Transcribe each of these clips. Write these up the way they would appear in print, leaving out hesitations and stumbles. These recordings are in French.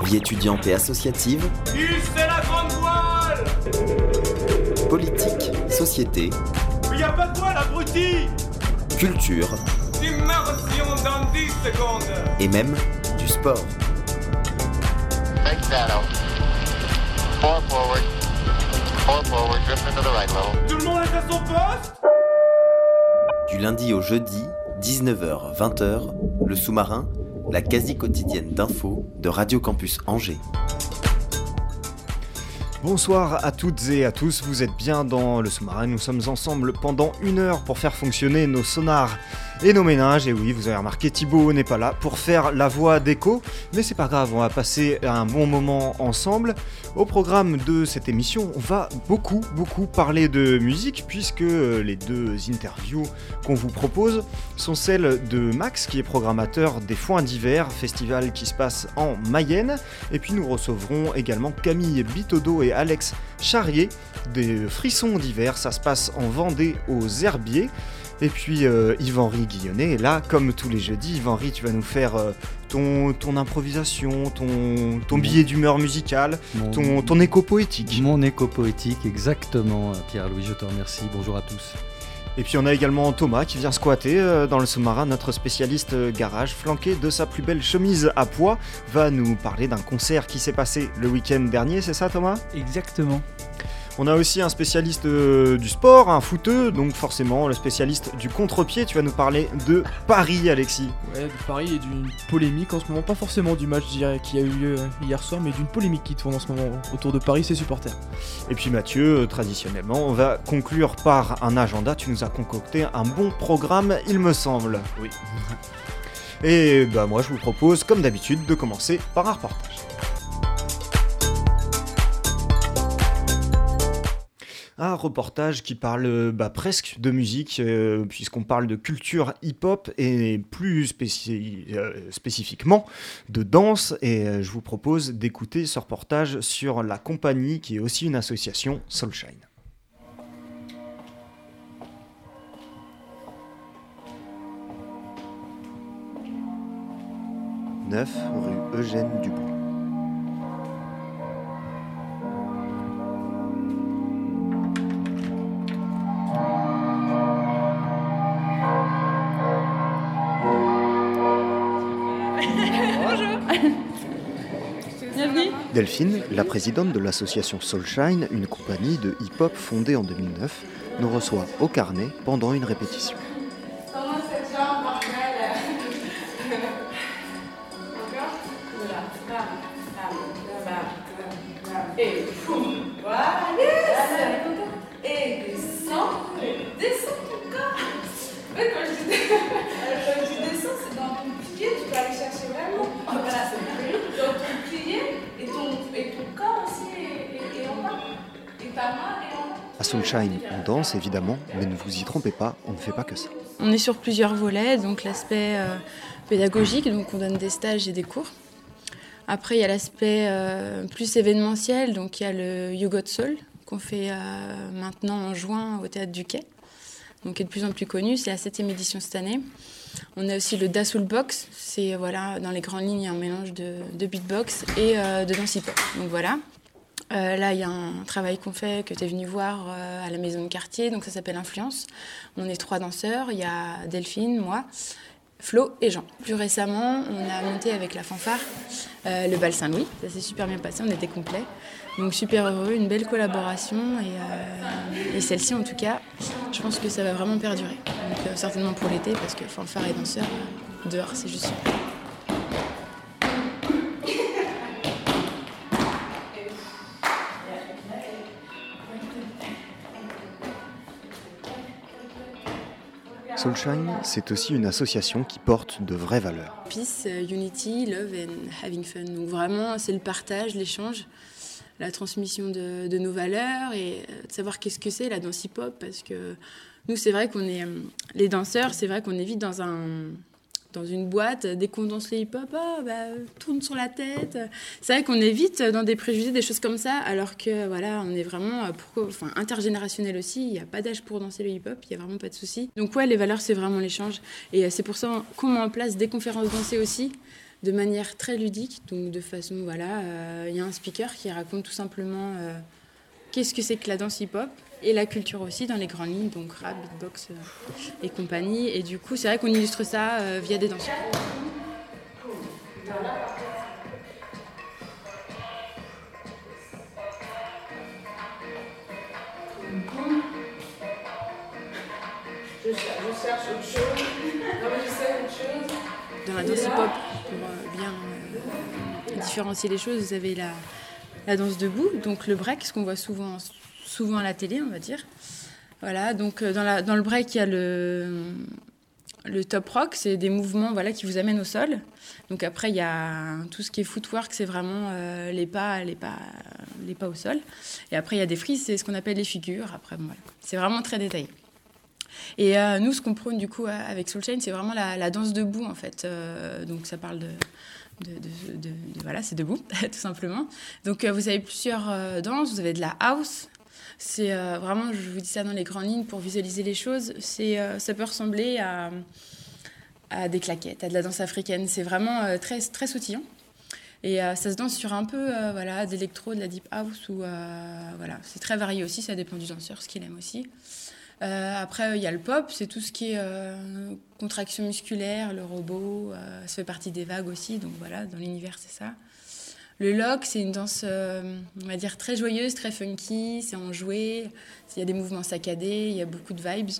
Vie étudiante et associative. C'est la grande voile. Politique, société. Mais y a pas de voile, abruti. Culture. Immersion dans 10 secondes. Et même du sport. Big shadow. 4 forward. 4 forward, drift into the right level. Tout le monde est à son poste. Du lundi au jeudi, 19h-20h, le sous-marin, la quasi-quotidienne d'infos de Radio Campus Angers. Bonsoir à toutes et à tous, vous êtes bien dans le sous-marin, nous sommes ensemble pendant 1 heure pour faire fonctionner nos sonars et nos ménages. Et oui, vous avez remarqué, Thibaut n'est pas là pour faire la voix d'écho, mais c'est pas grave, on va passer un bon moment ensemble. Au programme de cette émission, on va beaucoup parler de musique, puisque les 2 interviews qu'on vous propose sont celles de Max, qui est programmateur des Foins d'hiver, festival qui se passe en Mayenne, et puis nous recevrons également Camille Bitodo et Alex Charrier des Frissons d'hiver, ça se passe en Vendée aux Herbiers. Et puis Yves-Henri Guillonnet est là, comme tous les jeudis. Yves-Henri, tu vas nous faire ton improvisation, ton billet d'humeur musicale, ton écho poétique. Mon écho poétique, exactement, Pierre-Louis, je te remercie. Bonjour à tous. Et puis on a également Thomas qui vient squatter dans le sous-marin, notre spécialiste garage, flanqué de sa plus belle chemise à pois, va nous parler d'un concert qui s'est passé le week-end dernier, c'est ça Thomas ? Exactement. On a aussi un spécialiste du sport, un footeux, donc forcément le spécialiste du contre-pied. Tu vas nous parler de Paris, Alexis. Ouais, de Paris et d'une polémique en ce moment, pas forcément du match qui a eu lieu hier soir, mais d'une polémique qui tourne en ce moment autour de Paris, ses supporters. Et puis Mathieu, traditionnellement, on va conclure par un agenda. Tu nous as concocté un bon programme, il me semble. Oui. Et bah moi je vous propose, comme d'habitude, de commencer par un reportage. Un reportage qui parle presque de musique, puisqu'on parle de culture hip-hop et plus spécifiquement de danse. Et je vous propose d'écouter ce reportage sur la compagnie qui est aussi une association, Soulshine. 9 rue Eugène Dubois. Delphine, la présidente de l'association Soulshine, une compagnie de hip-hop fondée en 2009, nous reçoit au carnet pendant une répétition. Comment cette jambe, bordel? Et voilà, et descends ton corps. En fait, quand je dis descends, c'est dans ton pied, tu peux aller chercher vraiment. Voilà, c'est dans ton pied et ton corps aussi est en bas. Et ta main est en bas. À Soulshine, on danse évidemment, mais ne vous y trompez pas, on ne fait pas que ça. On est sur plusieurs volets, donc l'aspect pédagogique, donc on donne des stages et des cours. Après, il y a l'aspect plus événementiel, donc il y a le You Got Soul, qu'on fait maintenant en juin au Théâtre du Quai, donc qui est de plus en plus connu, c'est la 7e édition cette année. On a aussi le Da Soul Box, c'est dans les grandes lignes un mélange de beatbox et de danse hip-hop. Donc voilà. Là, il y a un travail qu'on fait, que tu es venu voir à la maison de quartier, donc ça s'appelle Influence. On est 3 danseurs, il y a Delphine, moi, Flo et Jean. Plus récemment, on a monté avec la fanfare le bal Saint-Louis. Ça s'est super bien passé, on était complets. Donc super heureux, une belle collaboration et celle-ci en tout cas, je pense que ça va vraiment perdurer. Donc certainement pour l'été parce que fanfare et danseurs, dehors c'est juste super. Soulshine, c'est aussi une association qui porte de vraies valeurs. Peace, unity, love and having fun. Donc vraiment, c'est le partage, l'échange, la transmission de nos valeurs et de savoir qu'est-ce que c'est la danse hip-hop. Parce que nous, c'est vrai qu'on est... Les danseurs, c'est vrai qu'on est vite dans une boîte, dès qu'on danse le hip-hop, tourne sur la tête. C'est vrai qu'on est vite dans des préjugés, des choses comme ça, alors que voilà, on est vraiment intergénérationnel aussi. Il n'y a pas d'âge pour danser le hip-hop, il n'y a vraiment pas de souci. Donc ouais, les valeurs, c'est vraiment l'échange. Et c'est pour ça qu'on met en place des conférences dansées aussi, de manière très ludique, donc de façon, voilà, il y a un speaker qui raconte tout simplement qu'est-ce que c'est que la danse hip-hop et la culture aussi dans les grandes lignes, donc rap, beatbox et compagnie. Et du coup, c'est vrai qu'on illustre ça via des danseurs. Je cherche autre chose. Non, mais je sais autre chose. Dans la danse hip-hop, pour bien différencier les choses, vous avez la danse debout, donc le break, ce qu'on voit souvent à la télé, on va dire. Voilà, donc dans le break, il y a le top rock, c'est des mouvements voilà, qui vous amènent au sol. Donc après, il y a tout ce qui est footwork, c'est vraiment les pas au sol. Et après, il y a des freeze, c'est ce qu'on appelle les figures. Après, bon, voilà. C'est vraiment très détaillé. Et nous, ce qu'on prône du coup avec Soul Chain, c'est vraiment la danse debout en fait. Donc ça parle de voilà, c'est debout tout simplement. Donc vous avez plusieurs danses. Vous avez de la house. C'est vraiment, je vous dis ça dans les grandes lignes pour visualiser les choses. Ça peut ressembler à des claquettes, à de la danse africaine. C'est vraiment très très sautillant. Et ça se danse sur un peu voilà, d'électro, de la deep house. Voilà, c'est très varié aussi. Ça dépend du danseur, ce qu'il aime aussi. Après, il y a le pop, c'est tout ce qui est contraction musculaire, le robot, ça fait partie des vagues aussi, donc voilà, dans l'univers, c'est ça. Le lock, c'est une danse, on va dire, très joyeuse, très funky, c'est enjoué, il y a des mouvements saccadés, il y a beaucoup de vibes.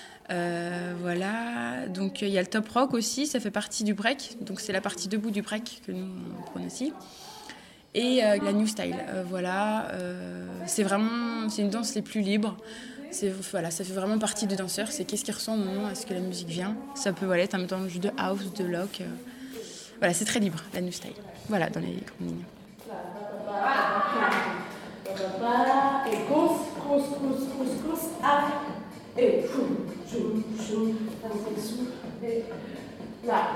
Voilà, donc il y a le top rock aussi, ça fait partie du break, donc c'est la partie debout du break que nous on prône aussi. Et la new style, voilà, c'est une danse les plus libres. Voilà, ça fait vraiment partie du danseur. C'est qu'est-ce qui ressent au moment à ce que la musique vient. Ça peut être un mélange de house, de lock. Voilà, c'est très libre, la new style. Voilà, dans les grandes lignes. Et course, up. Et chou, et là,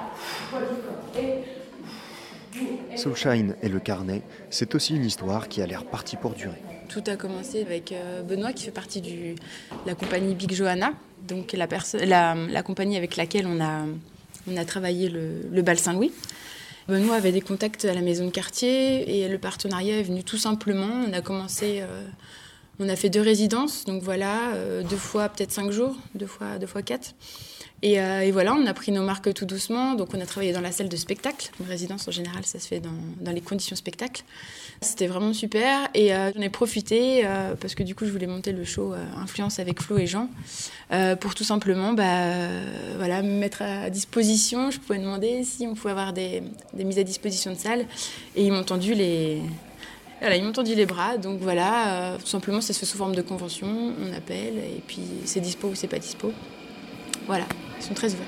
et Soul Shine et le carnet, c'est aussi une histoire qui a l'air partie pour durer. Tout a commencé avec Benoît qui fait partie de la compagnie Big Johanna, donc la compagnie avec laquelle on a travaillé le bal Saint-Louis. Benoît avait des contacts à la maison de quartier et le partenariat est venu tout simplement. On a fait 2 résidences, donc voilà, 2 fois peut-être 5 jours, 2 fois 4. Et voilà, on a pris nos marques tout doucement. Donc on a travaillé dans la salle de spectacle. Une résidence en général, ça se fait dans les conditions spectacle. C'était vraiment super. Et j'en ai profité parce que du coup, je voulais monter le show Influence avec Flo et Jean pour tout simplement voilà, me mettre à disposition. Je pouvais demander si on pouvait avoir des mises à disposition de salles. Et ils m'ont tendu les bras. Donc voilà, tout simplement, ça se fait sous forme de convention. On appelle et puis c'est dispo ou c'est pas dispo. Voilà, ils sont très ouverts.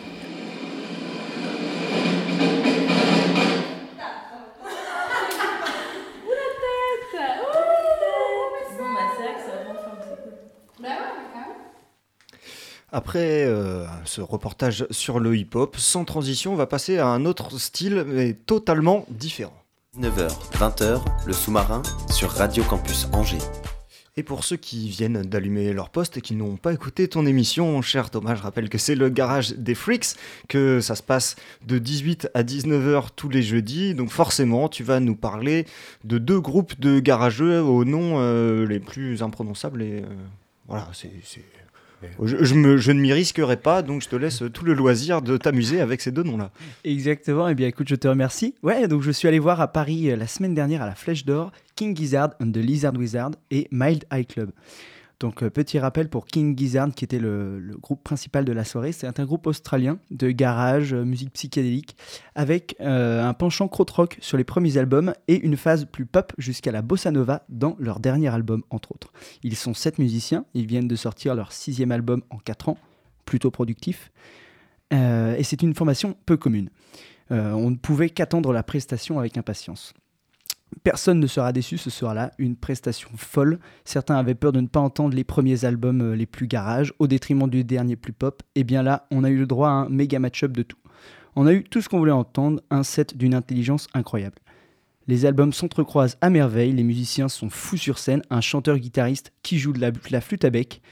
Après ce reportage sur le hip-hop, sans transition, on va passer à un autre style, mais totalement différent. 19h, 20h, le sous-marin sur Radio Campus Angers. Et pour ceux qui viennent d'allumer leur poste et qui n'ont pas écouté ton émission, cher Thomas, je rappelle que c'est le garage des Freaks, que ça se passe de 18 à 19h tous les jeudis. Donc forcément, tu vas nous parler de 2 groupes de garageux aux noms les plus imprononçables. Et voilà, je ne m'y risquerai pas, donc je te laisse tout le loisir de t'amuser avec ces 2 noms-là. Exactement, et bien écoute, je te remercie. Ouais, donc je suis allé voir à Paris la semaine dernière à la Flèche d'Or King Gizzard and the Lizard Wizard et Mild High Club. Donc petit rappel pour King Gizzard qui était le groupe principal de la soirée, c'est un groupe australien de garage, musique psychédélique, avec un penchant krautrock sur les premiers albums et une phase plus pop jusqu'à la bossa nova dans leur dernier album entre autres. Ils sont 7 musiciens, ils viennent de sortir leur 6e album en 4 ans, plutôt productif, et c'est une formation peu commune. On ne pouvait qu'attendre la prestation avec impatience. Personne ne sera déçu, ce sera là une prestation folle. Certains avaient peur de ne pas entendre les premiers albums les plus garage au détriment du dernier plus pop. Et bien là, on a eu le droit à un méga match-up de tout. On a eu tout ce qu'on voulait entendre, un set d'une intelligence incroyable. Les albums s'entrecroisent à merveille, les musiciens sont fous sur scène, un chanteur-guitariste qui joue de la flûte à bec,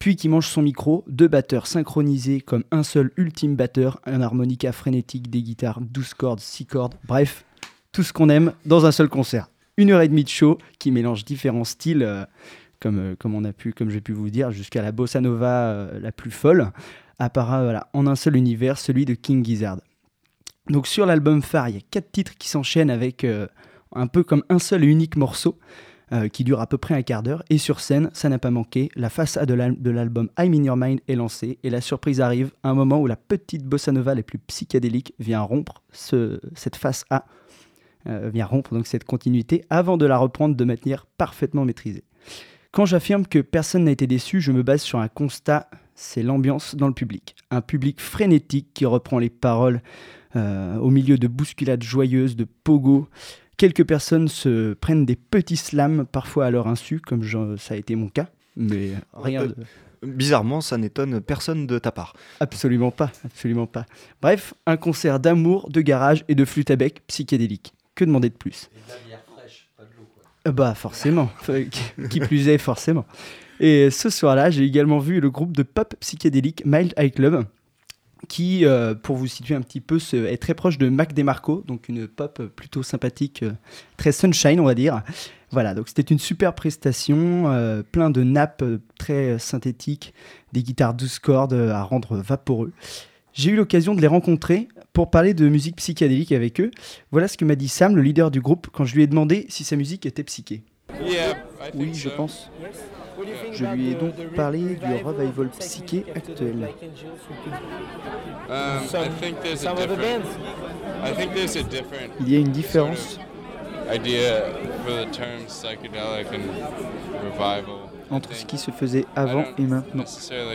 puis qui mange son micro, 2 batteurs synchronisés comme un seul ultime batteur, un harmonica frénétique, des guitares 12 cordes, 6 cordes, bref, tout ce qu'on aime dans un seul concert. 1h30 de show qui mélange différents styles, comme j'ai pu vous dire, jusqu'à la bossa nova la plus folle, apparaît en un seul univers, celui de King Gizzard. Donc sur l'album phare, il y a 4 titres qui s'enchaînent avec un peu comme un seul et unique morceau qui dure à peu près un quart d'heure. Et sur scène, ça n'a pas manqué, la face A de l'album I'm in Your Mind est lancée et la surprise arrive à un moment où la petite bossa nova les plus psychédéliques vient rompre cette face A, vient rompre donc cette continuité avant de la reprendre de manière parfaitement maîtrisée. Quand j'affirme que personne n'a été déçu, je me base sur un constat, c'est l'ambiance dans le public. Un public frénétique qui reprend les paroles au milieu de bousculades joyeuses, de pogo. Quelques personnes se prennent des petits slams, parfois à leur insu, comme ça a été mon cas, mais rien de... Bizarrement, ça n'étonne personne de ta part. Absolument pas, absolument pas. Bref, un concert d'amour, de garage et de flûte à bec psychédélique. Que demander de plus ? Et de la bière fraîche, pas de l'eau, quoi. Bah forcément, qui plus est forcément. Et ce soir-là, j'ai également vu le groupe de pop psychédélique Mild Eye Club, qui, pour vous situer un petit peu, est très proche de Mac DeMarco, donc une pop plutôt sympathique, très sunshine on va dire. Voilà, donc c'était une super prestation, plein de nappes très synthétiques, des guitares 12 cordes à rendre vaporeux. J'ai eu l'occasion de les rencontrer pour parler de musique psychédélique avec eux. Voilà ce que m'a dit Sam, le leader du groupe, quand je lui ai demandé si sa musique était psyché. Oui, je pense. Je lui ai donc parlé du revival psyché actuel. Il y a une différence entre ce qui se faisait avant et maintenant.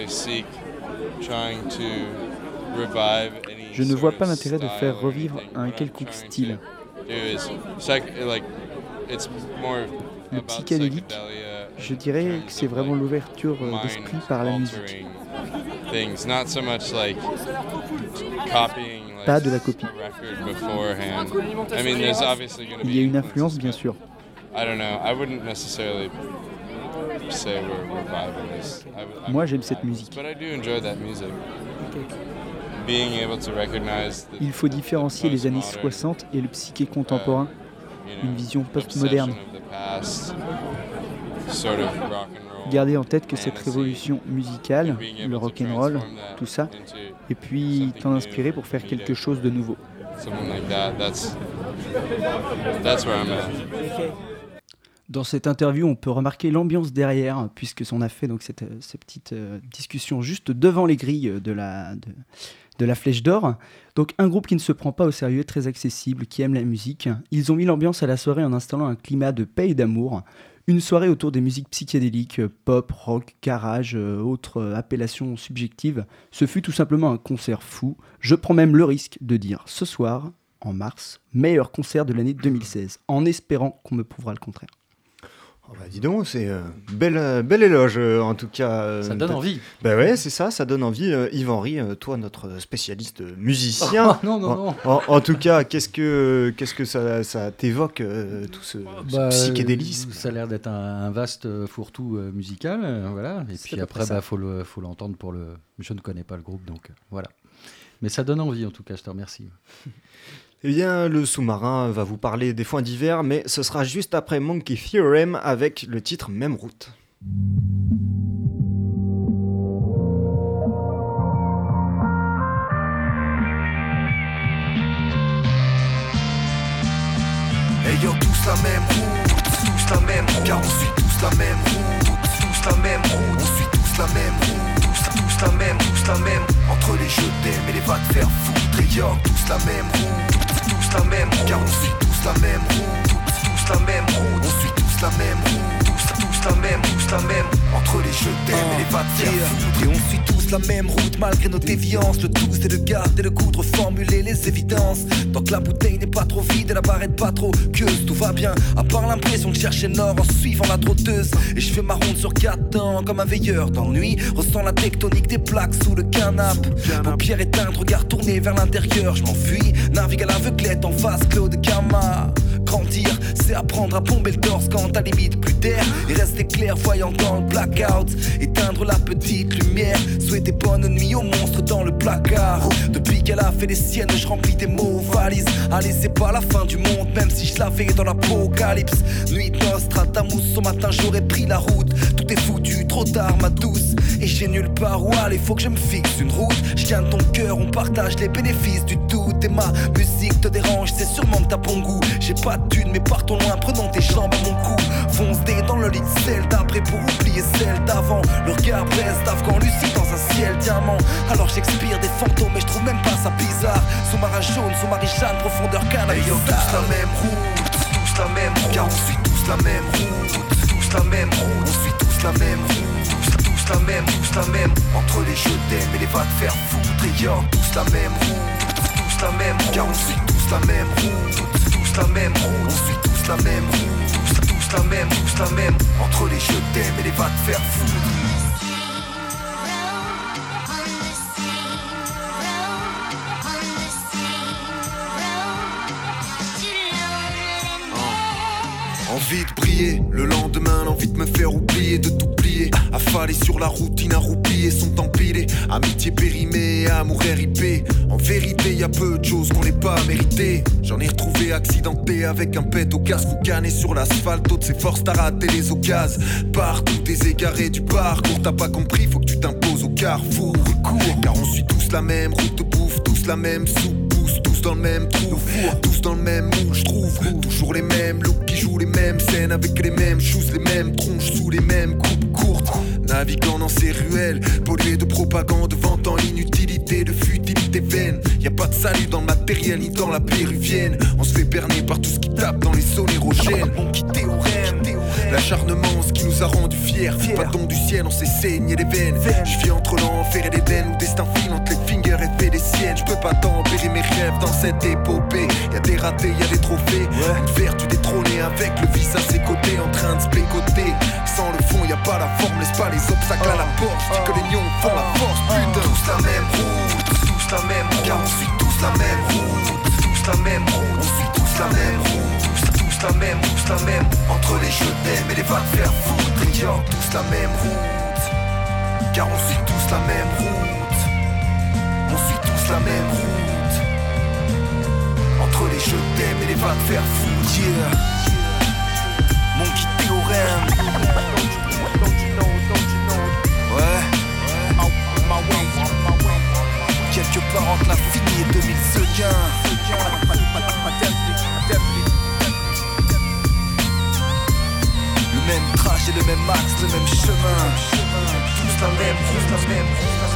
Je ne vois pas l'intérêt de faire revivre un quelconque style. Le psychédélique, je dirais que c'est vraiment l'ouverture d'esprit par la musique. Pas de la copie. Il y a une influence, bien sûr. Moi, j'aime cette musique. Il faut différencier les années 60 et le psyché contemporain, une vision post-moderne. Gardez en tête que cette révolution musicale, le rock'n'roll, tout ça, et puis t'en inspirer pour faire quelque chose de nouveau. Dans cette interview, on peut remarquer l'ambiance derrière, puisque on a fait donc cette petite discussion juste devant les grilles de la Flèche d'Or. Donc un groupe qui ne se prend pas au sérieux, très accessible, qui aime la musique. Ils ont mis l'ambiance à la soirée en installant un climat de paix et d'amour. Une soirée autour des musiques psychédéliques, pop, rock, garage, autres appellations subjectives. Ce fut tout simplement un concert fou. Je prends même le risque de dire ce soir, en mars, meilleur concert de l'année 2016, en espérant qu'on me prouvera le contraire. Oh bah dis donc, c'est bel éloge en tout cas. Ça donne envie. Bah ouais, c'est ça donne envie. Yves-Henri, toi notre spécialiste musicien. Non. En tout cas, qu'est-ce que ça t'évoque tout ce psychédélisme? Ça a l'air d'être un vaste fourre-tout musical, voilà. Et puis après, faut l'entendre pour le. Je ne connais pas le groupe, donc voilà. Mais ça donne envie en tout cas. Je te remercie. Eh bien, le sous-marin va vous parler des foins d'hiver, mais ce sera juste après Monkey Theorem avec le titre Même route. Ayant tous la même route, tous la même route, car on suit tous la même route, tous la même route, on suit tous la même route, tous la même, entre les je t'aime et les va te faire foutre, ayant tous la même route. La même route, car on suit tous la même route, tous la même route, on suit tous la même route, tous la même, entre les je t'aime et les va te faire foutre. Et on suit tous la même route malgré nos déviances, le tout c'est de garder le coup, de reformuler les évidences. Tant que la bouteille n'est pas trop vide et la barrette pas trop queuse, tout va bien, à part l'impression de chercher l'or en suivant la trotteuse. Et je fais ma ronde sur 4 ans comme un veilleur d'ennui, ressens la tectonique des plaques sous le canapé. Paupières éteintes, regard tourné vers l'intérieur, je m'enfuis, navigue à l'aveuglette en face Claude Gama. Grandir, c'est apprendre à bomber le torse quand t'as limite plus d'air. Et rester clairvoyant dans le blackout. Éteindre la petite lumière. Souhaiter bonne nuit aux monstres dans le placard. Depuis qu'elle a fait les siennes, je remplis des mots valises. Allez, c'est pas la fin du monde, même si je l'avais dans l'apocalypse. Nuit Nostradamus, au matin j'aurais pris la route. Tout est foutu, trop tard ma douce. Et j'ai nulle part où aller, faut que je me fixe une route. Je tiens ton cœur, on partage les bénéfices du doute. Et ma musique te dérange, c'est sûrement que t'as bon goût. J'ai pas de thune, mais partons loin, prenons tes jambes à mon cou. Fonce dès dans le lit de celle d'après pour oublier celle d'avant. Le regard baisse d'Afghan lucide dans un ciel diamant. Alors j'expire des fantômes, mais je trouve même pas ça bizarre. Sous-marin jaune, sous-marin Jeanne, profondeur cannabis. Hey yo, tous la même route, tous la même route. Car on suit tous la même route, tous la même route. On suit tous la même route, tous la même, tous la même. Entre les je t'aime et les va te faire foutre. Et yo, tous la même route, tous la même route. Car on suit tous la même route, tous la même route. On suit tous la même route, tous la même, tous la même. Entre les je t'aime et les va te faire foutre. Envie de briller, le lendemain l'envie de me faire oublier, de tout plier. Affalé sur la routine, arroupillés sont empilés. Amitié périmée, amour RIP. En vérité y a peu de choses qu'on n'ait pas méritées. J'en ai retrouvé accidenté avec un pet au casque ou cané sur l'asphalte. Toutes ses forces t'as raté les occasions. Partout des égarés du parcours, t'as pas compris, faut que tu t'imposes au carrefour. Car on suit tous la même route de bouffe, tous la même soupe. Tous dans le même trou, tous dans le même moule, je trouve. Toujours les mêmes looks qui jouent les mêmes scènes avec les mêmes choses, les mêmes tronches sous les mêmes coupes courtes. Naviguant dans ces ruelles, polluées de propagande, vantant l'inutilité de futilité vaine. Y a pas de salut dans le matériel ni dans la péruvienne. On se fait berner par tout ce qui tape dans les saules érogènes. Mon qui théorème, l'acharnement, ce qui nous a rendu fiers. Pas don du ciel, on s'est saigné les veines. Je vis entre l'enfer et l'Éden, où destin file entre les fingers et fait des siennes. Je peux pas tempérer mes rêves dans cette épopée. Y'a des ratés, y'a des trophées. Une vertu détrônée avec le vice à ses côtés, en train de se bécoter. Sans le fond, y'a pas la forme, laisse pas les obstacles à la porte. Je dis que les lions font la force, putain. Tous la même route, tous la même route. Car on suit tous la même route, tous la même route. On suit tous la même route, tous la même, tous la même. Entre les je t'aime et les va te faire foutre. Et yo, tous la même route. Car on suit tous la même route, on suit tous la même route. Entre les je t'aime et les va te faire foutre. Yeah. Mon qui théorème. Ouais. Quelque part entre l'infini et 2000 secondes. Le même trajet, le même axe, le même chemin. Tous la même, tous la même.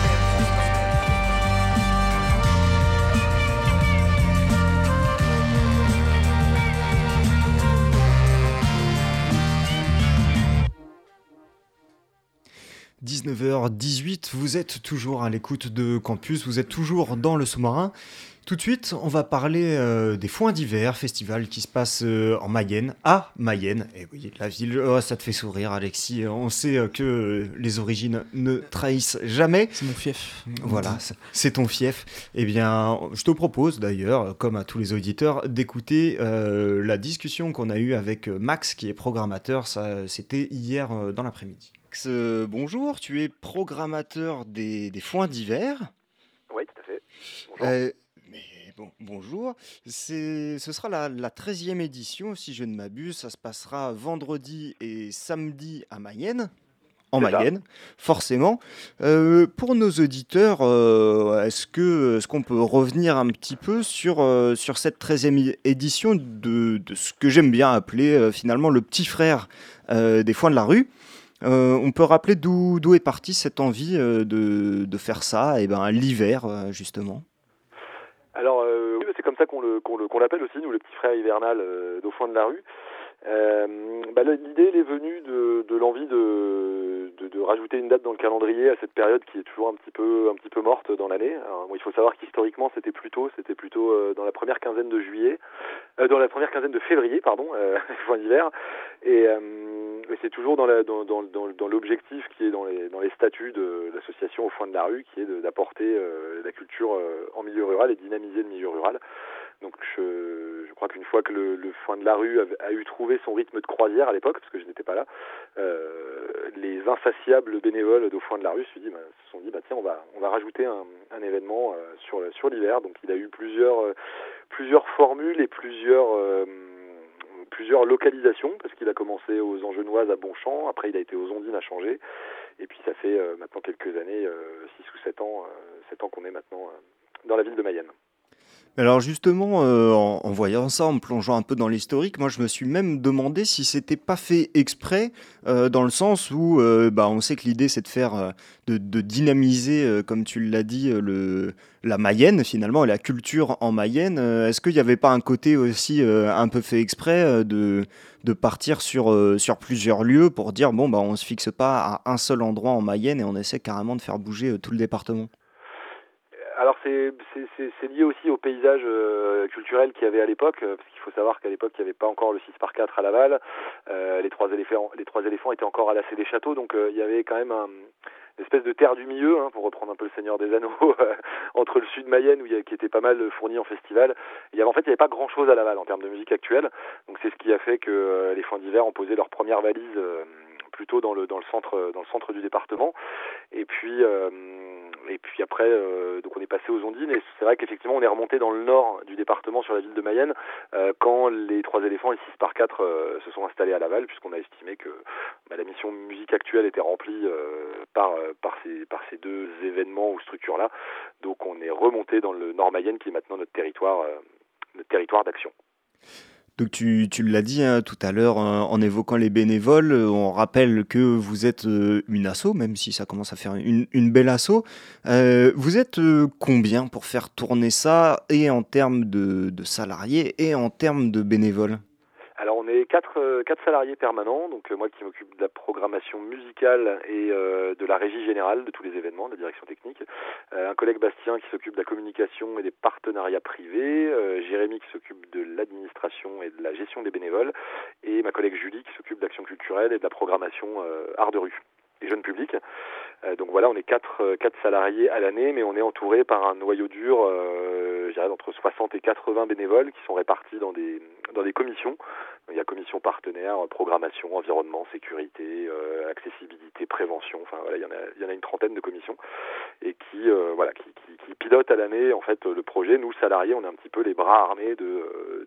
19h18, vous êtes toujours à l'écoute de Campus, vous êtes toujours dans le sous-marin. Tout de suite, on va parler des Foins d'hiver, festival qui se passe en Mayenne, à Mayenne. Et oui, la ville, ça te fait sourire Alexis, on sait que les origines ne trahissent jamais. C'est mon fief. Voilà, c'est ton fief. Eh bien, je te propose d'ailleurs, comme à tous les auditeurs, d'écouter la discussion qu'on a eue avec Max, qui est programmateur, ça, c'était hier dans l'après-midi. Max, bonjour, tu es programmateur des Foins d'hiver. Oui, tout à fait. Bonjour. Bonjour, ce sera la 13e édition, si je ne m'abuse, ça se passera vendredi et samedi à Mayenne, Mayenne, forcément. Pour nos auditeurs, est-ce qu'on peut revenir un petit peu sur cette 13e édition de ce que j'aime bien appeler finalement le petit frère des Foins de la rue? On peut rappeler d'où est partie cette envie de faire ça l'hiver, justement? Alors, oui, c'est comme ça qu'on l'appelle aussi, nous, le petit frère hivernal d'au Foins de la rue. L'idée, elle est venue de l'envie de rajouter une date dans le calendrier à cette période qui est toujours un petit peu morte dans l'année. Alors, il faut savoir qu'historiquement, c'était plutôt dans la première quinzaine de février, les Foins d'hiver. Et c'est toujours dans l'objectif qui est dans les statuts de l'association au Foins de la rue, qui est d'apporter la culture en milieu rural et dynamiser le milieu rural. Donc je crois qu'une fois que le foin de la rue a eu trouvé son rythme de croisière à l'époque, parce que je n'étais pas là, les insatiables bénévoles d'au foin de la rue se sont dit tiens, on va rajouter un événement sur l'hiver. Donc il a eu plusieurs formules et plusieurs localisations, parce qu'il a commencé aux Angenoises à Bonchamp, après il a été aux Ondines à Changé, et puis ça fait maintenant quelques années, 6 ou 7 ans qu'on est maintenant dans la ville de Mayenne. Alors justement, en voyant ça, en me plongeant un peu dans l'historique, moi je me suis même demandé si c'était pas fait exprès, dans le sens où on sait que l'idée c'est de faire, de dynamiser, comme tu l'as dit, la Mayenne finalement, et la culture en Mayenne. Est-ce qu'il n'y avait pas un côté aussi un peu fait exprès de partir sur plusieurs lieux pour dire on se fixe pas à un seul endroit en Mayenne et on essaie carrément de faire bouger tout le département? Alors c'est lié aussi au paysage culturel qu'il y avait à l'époque, parce qu'il faut savoir qu'à l'époque il n'y avait pas encore le 6x4 à Laval, les trois éléphants étaient encore à la des Châteaux, donc il y avait quand même une espèce de terre du milieu, pour reprendre un peu le Seigneur des Anneaux, entre le sud Mayenne qui était pas mal fourni en festival. Il y avait pas grand chose à Laval en termes de musique actuelle, donc c'est ce qui a fait que les Foins d'hiver ont posé leur première valise plutôt dans le centre du département, et puis après donc on est passé aux Ondines, et c'est vrai qu'effectivement on est remonté dans le nord du département sur la ville de Mayenne quand les trois éléphants et le 6x4 se sont installés à Laval, puisqu'on a estimé que la mission musique actuelle était remplie par ces deux événements ou structures là, donc on est remonté dans le nord Mayenne qui est maintenant notre territoire d'action. Donc tu l'as dit tout à l'heure en évoquant les bénévoles, on rappelle que vous êtes une asso, même si ça commence à faire une belle asso. Vous êtes combien pour faire tourner ça, et en termes de salariés et en termes de bénévoles? Alors on est quatre salariés permanents, donc moi qui m'occupe de la programmation musicale et de la régie générale de tous les événements, de la direction technique, un collègue Bastien qui s'occupe de la communication et des partenariats privés, Jérémy qui s'occupe de l'administration et de la gestion des bénévoles, et ma collègue Julie qui s'occupe d'action culturelle et de la programmation art de rue et jeunes publics. Donc voilà, on est quatre salariés à l'année, mais on est entouré par un noyau dur, je dirais d'entre 60 et 80 bénévoles qui sont répartis dans des commissions. Il y a commission partenaire, programmation, environnement, sécurité, accessibilité, prévention. Enfin voilà, il y en a une trentaine de commissions, et qui pilotent à l'année en fait le projet. Nous salariés, on est un petit peu les bras armés de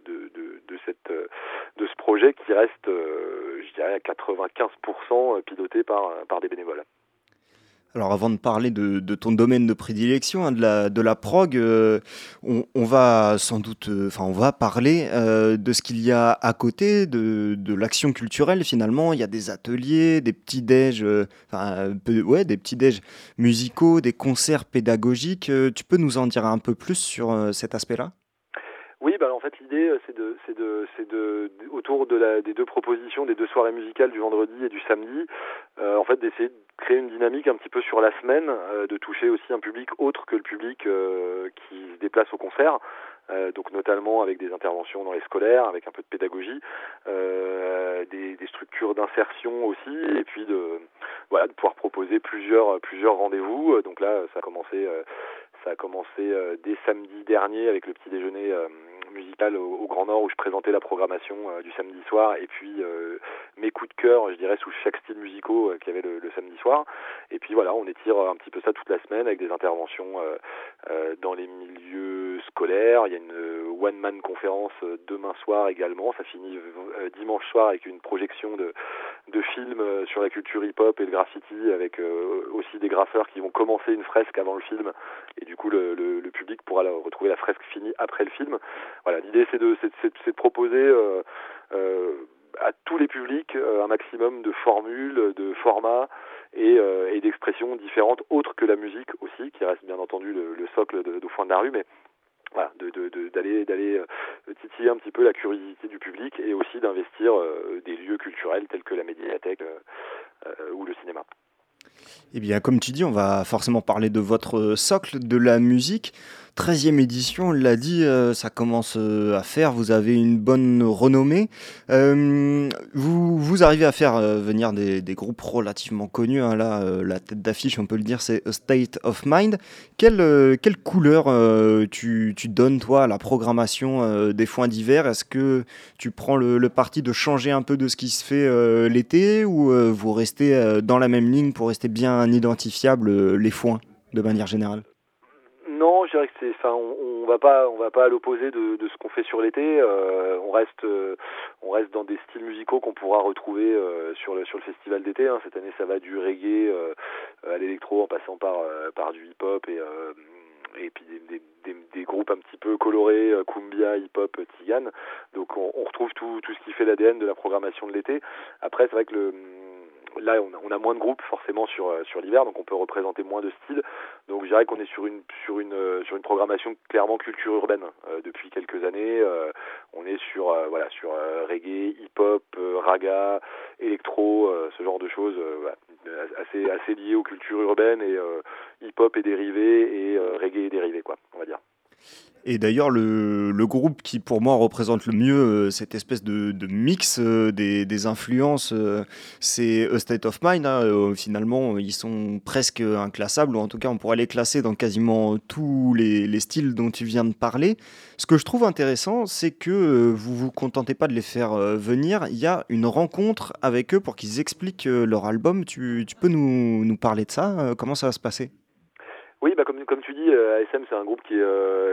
ce projet qui reste, je dirais, à 95% piloté par des bénévoles. Alors avant de parler de ton domaine de prédilection, de la prog, on va sans doute, on va parler de ce qu'il y a à côté de l'action culturelle finalement. Il y a des ateliers, des petits déj, des petits déj musicaux, des concerts pédagogiques. Tu peux nous en dire un peu plus sur cet aspect-là ? Oui, en fait l'idée c'est autour des deux propositions, des deux soirées musicales du vendredi et du samedi, en fait d'essayer de créer une dynamique un petit peu sur la semaine, de toucher aussi un public autre que le public qui se déplace au concert, donc notamment avec des interventions dans les scolaires, avec un peu de pédagogie, des structures d'insertion aussi, et puis de pouvoir proposer plusieurs rendez-vous. Donc là ça a commencé dès samedi dernier avec le petit déjeuner musical au Grand Nord, où je présentais la programmation du samedi soir, et puis mes coups de cœur, je dirais, sous chaque style musical qu'il y avait le samedi soir. Et puis voilà, on étire un petit peu ça toute la semaine avec des interventions dans les milieux scolaires. Il y a une one-man conférence demain soir également. Ça finit dimanche soir avec une projection de films sur la culture hip-hop et le graffiti, avec aussi des graffeurs qui vont commencer une fresque avant le film, et du coup le public pourra retrouver la fresque finie après le film. Voilà, l'idée c'est de proposer à tous les publics un maximum de formules, de formats et d'expressions différentes, autres que la musique aussi, qui reste bien entendu le socle d'au foin de la rue, mais voilà, d'aller titiller un petit peu la curiosité du public, et aussi d'investir des lieux culturels tels que la médiathèque ou le cinéma. Eh bien, comme tu dis, on va forcément parler de votre socle, de la musique. 13e édition, on l'a dit, ça commence à faire, vous avez une bonne renommée. Vous arrivez à faire venir des groupes relativement connus, hein, là, la tête d'affiche, on peut le dire, c'est A State of Mind. Quelle couleur tu donnes, toi, à la programmation des foins d'hiver? Est-ce que tu prends le parti de changer un peu de ce qui se fait l'été, ou vous restez dans la même ligne pour rester bien identifiables les foins, de manière générale? Non, je dirais que on va pas à l'opposé de ce qu'on fait sur l'été. On reste dans des styles musicaux qu'on pourra retrouver sur le festival d'été. Hein. Cette année, ça va du reggae à l'électro, en passant par du hip-hop et puis des groupes un petit peu colorés, cumbia, hip-hop, tzigane. Donc on retrouve tout ce qui fait l'ADN de la programmation de l'été. Après, c'est vrai que là, on a moins de groupes forcément sur l'hiver, donc on peut représenter moins de styles. Donc je dirais qu'on est sur une programmation clairement culture urbaine depuis quelques années. On est sur reggae, hip-hop, raga, électro, ce genre de choses, assez liées aux cultures urbaines, et hip-hop et dérivés et reggae et dérivés, quoi, on va dire. Et d'ailleurs, le groupe qui, pour moi, représente le mieux cette espèce de mix des influences, c'est A State of Mind. Hein. Finalement, ils sont presque inclassables, ou en tout cas, on pourrait les classer dans quasiment tous les styles dont tu viens de parler. Ce que je trouve intéressant, c'est que vous vous contentez pas de les faire venir. Il y a une rencontre avec eux pour qu'ils expliquent leur album. Tu peux nous parler de ça? Comment ça va se passer? Oui, comme tu dis, ASM, c'est un groupe qui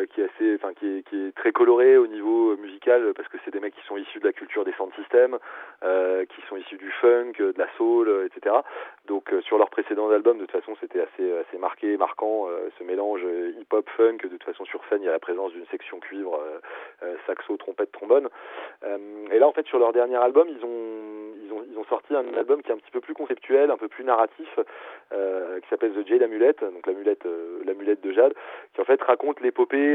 est très coloré au niveau musical, parce que c'est des mecs qui sont issus de la culture des sound systems, qui sont issus du funk, de la soul, etc. Donc sur leurs précédents albums, de toute façon, c'était assez marquant, ce mélange hip-hop funk. De toute façon, sur scène, il y a la présence d'une section cuivre, saxo, trompette, trombone. Et là, en fait, sur leur dernier album, ils ont sorti un album qui est un petit peu plus conceptuel, un peu plus narratif, qui s'appelle The Jade Amulet, donc l'amulette de Jade, qui en fait raconte l'épopée.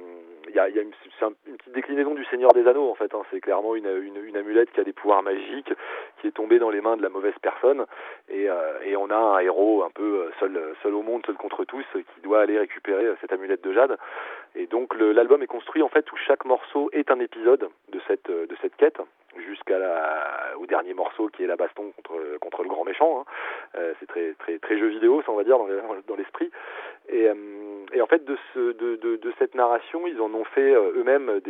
C'est une petite déclinaison du Seigneur des Anneaux, en fait. Hein. C'est clairement une amulette qui a des pouvoirs magiques, qui est tombée dans les mains de la mauvaise personne, et on a un héros un peu seul au monde, seul contre tous, qui doit aller récupérer cette amulette de Jade. Et donc l'album est construit, en fait, où chaque morceau est un épisode de cette quête, au dernier morceau, qui est la baston contre le grand méchant. Hein. C'est très très très jeu vidéo, ça, on va dire, dans l'esprit. Et en fait, de cette narration, ils en ont fait eux-mêmes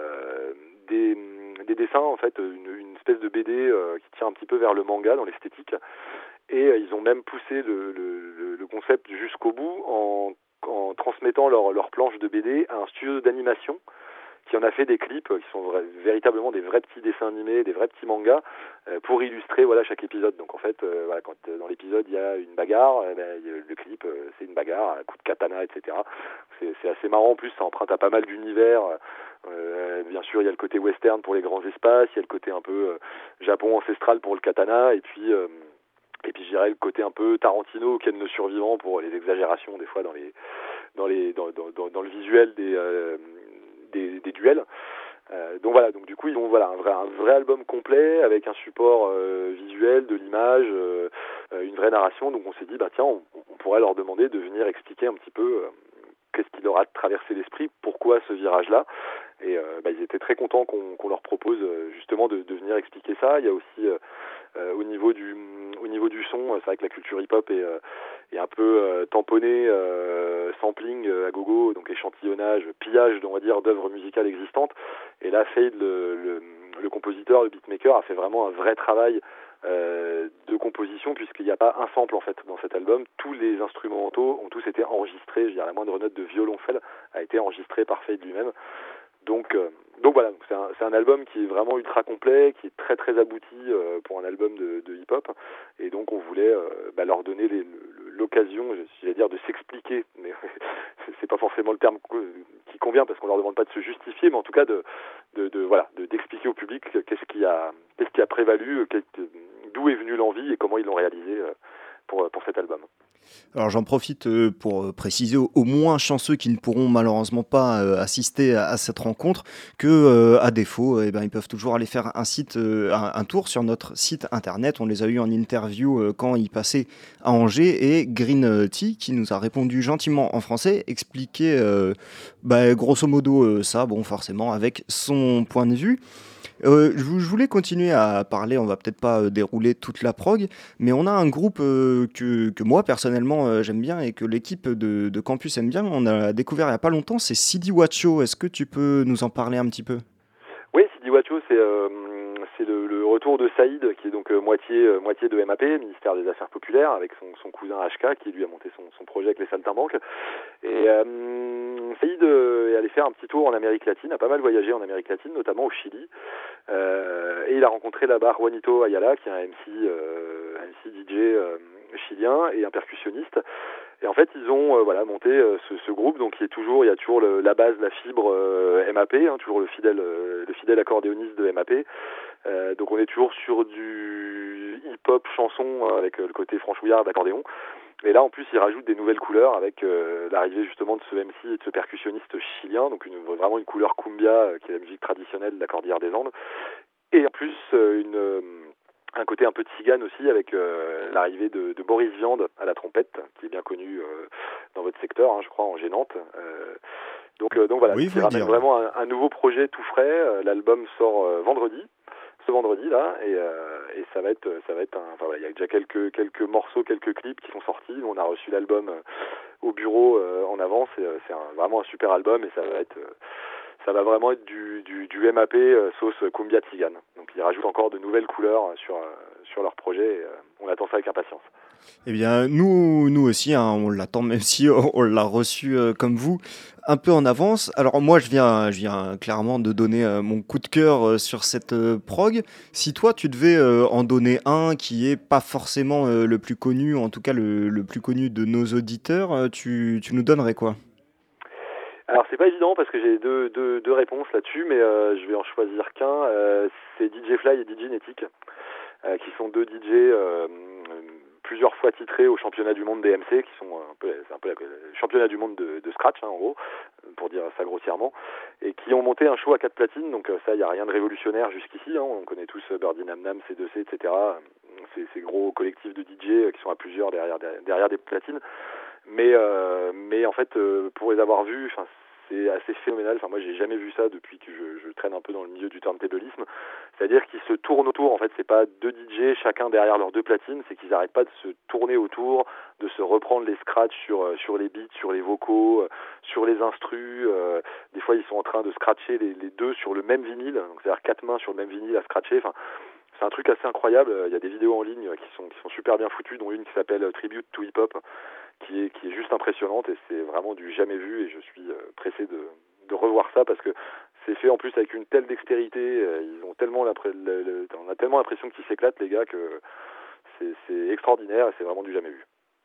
des dessins, en fait, une espèce de BD qui tire un petit peu vers le manga dans l'esthétique. Et ils ont même poussé le concept jusqu'au bout en transmettant leur planche de BD à un studio d'animation qui en a fait des clips qui sont véritablement des vrais petits dessins animés, des vrais petits mangas, pour illustrer chaque épisode. Donc en fait, quand dans l'épisode il y a une bagarre, le clip c'est une bagarre, un coup de katana, etc. C'est assez marrant. En plus, ça emprunte à pas mal d'univers. Bien sûr, il y a le côté western pour les grands espaces, il y a le côté un peu Japon ancestral pour le katana, et puis je dirais le côté un peu Tarantino, Ken le survivant, pour les exagérations des fois dans le visuel des duels. Donc voilà, donc du coup ils ont un vrai album complet avec un support visuel, de l'image, une vraie narration. Donc on s'est dit tiens, on pourrait leur demander de venir expliquer un petit peu qu'est-ce qui leur a traversé l'esprit, pourquoi ce virage-là. Et ils étaient très contents qu'on leur propose justement de venir expliquer ça. Il y a aussi au niveau du son, c'est vrai que la culture hip-hop est un peu tamponnée, sampling à gogo, donc échantillonnage, pillage, on va dire, d'œuvres musicales existantes. Et là, Fade, le compositeur, le beatmaker, a fait vraiment un vrai travail de composition, puisqu'il n'y a pas un sample, en fait, dans cet album. Tous les instrumentaux ont tous été enregistrés. Je veux dire, la moindre note de violoncelle a été enregistrée par Fade lui-même. Donc voilà, c'est un album qui est vraiment ultra complet, qui est très très abouti pour un album de hip-hop, et donc on voulait leur donner l'occasion, j'allais dire, de s'expliquer, mais c'est pas forcément le terme qui convient, parce qu'on leur demande pas de se justifier, mais en tout cas d'expliquer au public qu'est-ce qui a prévalu, d'où est venue l'envie et comment ils l'ont réalisé pour cet album. Alors j'en profite pour préciser aux moins chanceux qui ne pourront malheureusement pas assister à cette rencontre que à défaut, ils peuvent toujours aller faire un tour sur notre site internet. On les a eu en interview quand ils passaient à Angers, et Green Tea qui nous a répondu gentiment en français, expliquait grosso modo ça, bon forcément avec son point de vue. Je voulais continuer à parler, on va peut-être pas dérouler toute la prog, mais on a un groupe que moi personnellement j'aime bien et que l'équipe de Campus aime bien. On a découvert il n'y a pas longtemps, c'est Sidi Wacho. Est-ce que tu peux nous en parler un petit peu ? Oui, Sidi Wacho, c'est le retour de Saïd, qui est donc moitié de MAP, ministère des Affaires Populaires, avec son cousin HK, qui lui a monté son projet avec les Saltimbanques. Et Saïd est allé faire un petit tour en Amérique latine, a pas mal voyagé en Amérique latine, notamment au Chili. Et il a rencontré là-bas Juanito Ayala, qui est un MC DJ chilien et un percussionniste. Et en fait, ils ont monté ce groupe, donc il y a toujours la base, la fibre MAP, toujours le fidèle accordéoniste de MAP. Donc on est toujours sur du hip-hop chanson avec le côté franchouillard d'accordéon. Et là, en plus, ils rajoutent des nouvelles couleurs avec l'arrivée justement de ce MC et de ce percussionniste chilien, donc vraiment une couleur cumbia, qui est la musique traditionnelle de la Cordillère des Andes. Et en plus, un côté un peu tzigane aussi, avec l'arrivée de Boris Viande à la trompette, qui est bien connu dans votre secteur, je crois, en Nantes. Donc voilà, oui, ça ramène vraiment un nouveau projet tout frais. L'album sort ce vendredi là, et ça va être il y a déjà quelques morceaux, quelques clips qui sont sortis. On a reçu l'album au bureau en avance, et c'est vraiment un super album, et ça va vraiment être du MAP sauce cumbia tzigane. Donc ils rajoutent encore de nouvelles couleurs sur leur projet, et on attend ça avec impatience. Eh bien, nous aussi, on l'attend, même si on l'a reçu comme vous, un peu en avance. Alors moi, je viens clairement de donner mon coup de cœur sur cette prog. Si toi, tu devais en donner un qui est pas forcément le plus connu, en tout cas le plus connu de nos auditeurs, tu nous donnerais quoi ? Alors c'est pas évident parce que j'ai deux réponses là-dessus, mais je vais en choisir qu'un. C'est DJ Fly et DJ Netic, qui sont deux DJ plusieurs fois titrés au championnat du monde DMC, qui sont c'est un peu le championnat du monde de scratch, en gros, pour dire ça grossièrement, et qui ont monté un show à 4 platines. Donc ça, il n'y a rien de révolutionnaire jusqu'ici, on connaît tous Birdie Nam Nam, C2C, etc. Ces gros collectifs de DJ qui sont à plusieurs derrière des platines. Mais en fait, pour les avoir vus, c'est assez phénoménal. Moi, j'ai jamais vu ça depuis que je traîne un peu dans le milieu du turntablisme. C'est-à-dire qu'ils se tournent autour. En fait, c'est pas deux DJ chacun derrière leurs deux platines, c'est qu'ils n'arrêtent pas de se tourner autour, de se reprendre les scratchs sur les beats, sur les vocaux, sur les instrus. Des fois, ils sont en train de scratcher les deux sur le même vinyle. Donc, c'est-à-dire 4 mains sur le même vinyle à scratcher. C'est un truc assez incroyable. Il y a des vidéos en ligne qui sont super bien foutues, dont une qui s'appelle Tribute to Hip Hop, qui est juste impressionnante, et c'est vraiment du jamais vu, et je suis pressé de revoir ça parce que c'est fait en plus avec une telle dextérité. Ils ont tellement on a tellement l'impression qu'ils s'éclatent, les gars, que c'est extraordinaire, et c'est vraiment du jamais vu.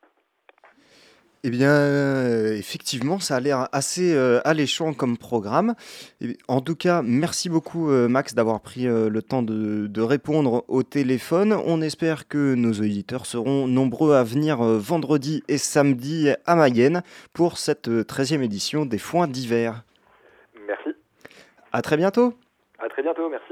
Eh bien, effectivement, ça a l'air assez alléchant comme programme. En tout cas, merci beaucoup, Max, d'avoir pris le temps de répondre au téléphone. On espère que nos auditeurs seront nombreux à venir vendredi et samedi à Mayenne pour cette 13e édition des Foins d'hiver. Merci. À très bientôt. À très bientôt, merci.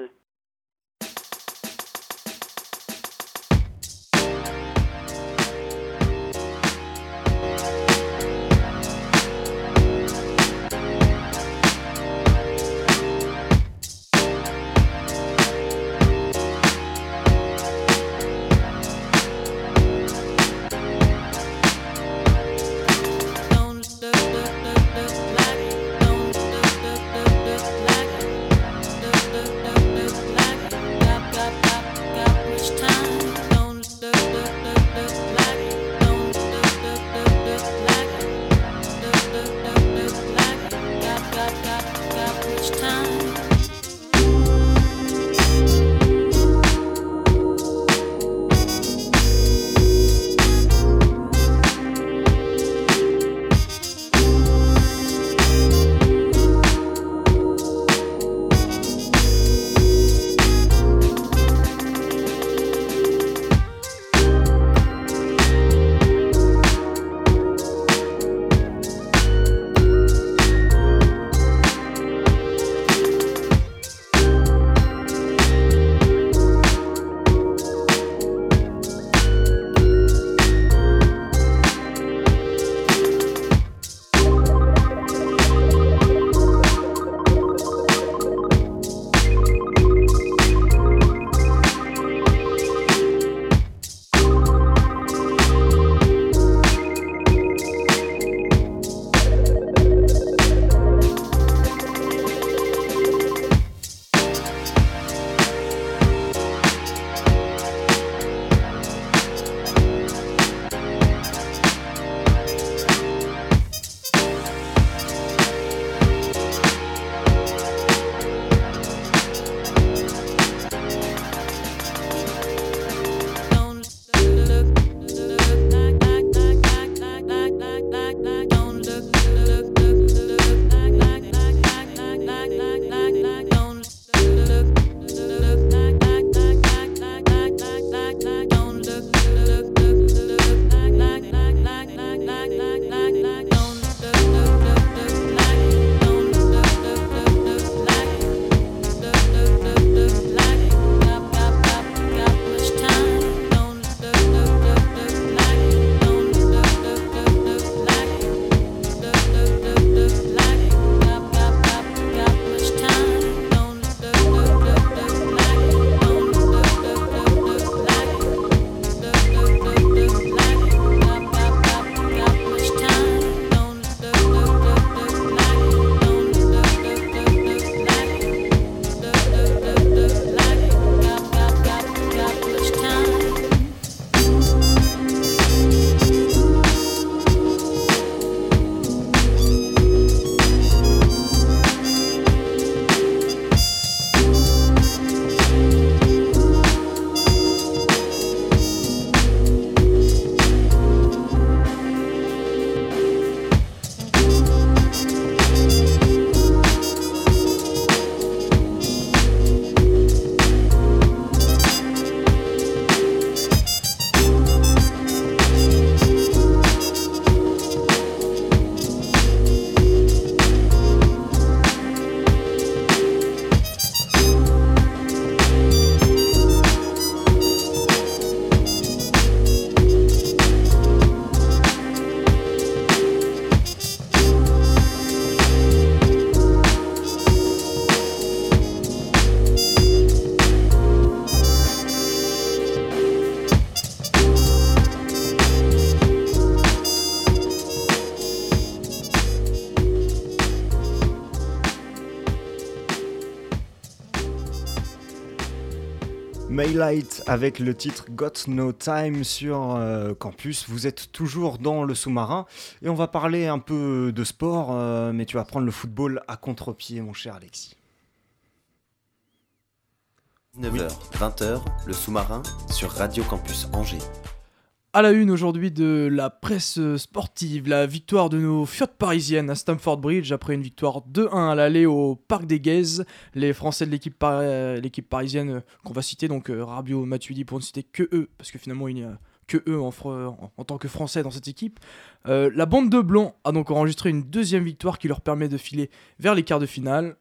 Maylight avec le titre Got No Time sur Campus. Vous êtes toujours dans le sous-marin et on va parler un peu de sport, mais tu vas prendre le football à contre-pied, mon cher Alexis. 19h, 20h, le sous-marin sur Radio Campus Angers. À la une aujourd'hui de la presse sportive, la victoire de nos fiottes parisiennes à Stamford Bridge après une victoire 2-1 à l'aller au Parc des Gaises. Les Français de l'équipe parisienne qu'on va citer, donc Rabiot, Matuidi pour ne citer que eux, parce que finalement il n'y a que eux en tant que Français dans cette équipe. La bande de blancs a donc enregistré une deuxième victoire qui leur permet de filer vers les quarts de finale.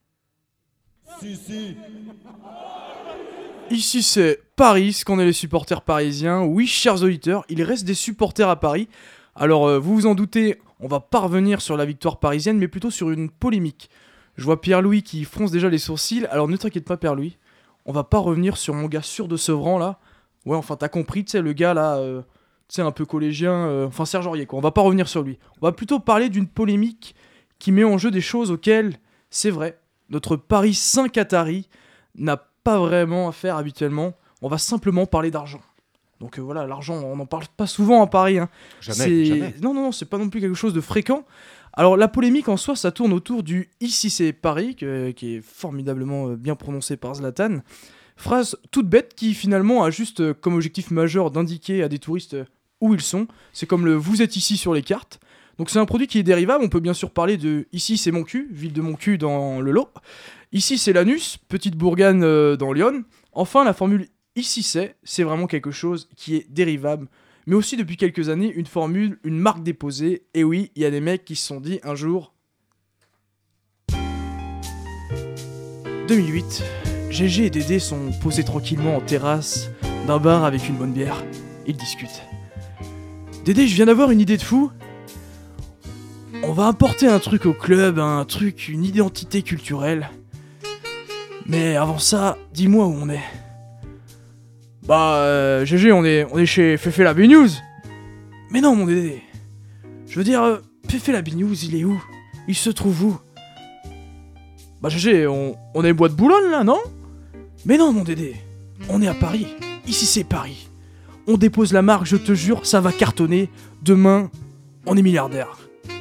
Ici c'est Paris, ce qu'on est les supporters parisiens. Oui, chers auditeurs, il reste des supporters à Paris. Alors vous vous en doutez, on va pas revenir sur la victoire parisienne, mais plutôt sur une polémique. Je vois Pierre-Louis qui fronce déjà les sourcils, alors ne t'inquiète pas Pierre-Louis, on va pas revenir sur mon gars sûr de Sevran là. Ouais, enfin t'as compris, tu sais, le gars là, tu sais, un peu collégien, enfin Serge Aurier quoi, on va pas revenir sur lui. On va plutôt parler d'une polémique qui met en jeu des choses auxquelles, c'est vrai, notre Paris Saint-Qatari n'a pas vraiment à faire habituellement. On va simplement parler d'argent. Donc voilà, l'argent, on n'en parle pas souvent à Paris. Hein. Jamais. Non, c'est pas non plus quelque chose de fréquent. Alors la polémique en soi, ça tourne autour du « Ici c'est Paris », qui est formidablement bien prononcé par Zlatan. Phrase toute bête qui finalement a juste comme objectif majeur d'indiquer à des touristes où ils sont. C'est comme le « Vous êtes ici sur les cartes ». Donc c'est un produit qui est dérivable. On peut bien sûr parler de « Ici c'est mon cul », ville de mon cul dans le lot. Ici c'est l'anus, petite bourgane dans Lyon. Enfin la formule ici c'est vraiment quelque chose qui est dérivable. Mais aussi depuis quelques années une formule, une marque déposée. Et oui, il y a des mecs qui se sont dit un jour 2008, GG et Dédé sont posés tranquillement en terrasse d'un bar avec une bonne bière. Ils discutent. Dédé, je viens d'avoir une idée de fou. On va apporter un truc au club, une identité culturelle. Mais avant ça, dis-moi où on est. Bah, GG, on est chez Féfé la B-News. Mais non, mon Dédé. Je veux dire, Féfé la B-News, il est où? Il se trouve où? Bah, GG, on est bois de Boulogne, là, non? Mais non, mon Dédé. On est à Paris. Ici, c'est Paris. On dépose la marque, je te jure, ça va cartonner. Demain, on est milliardaire.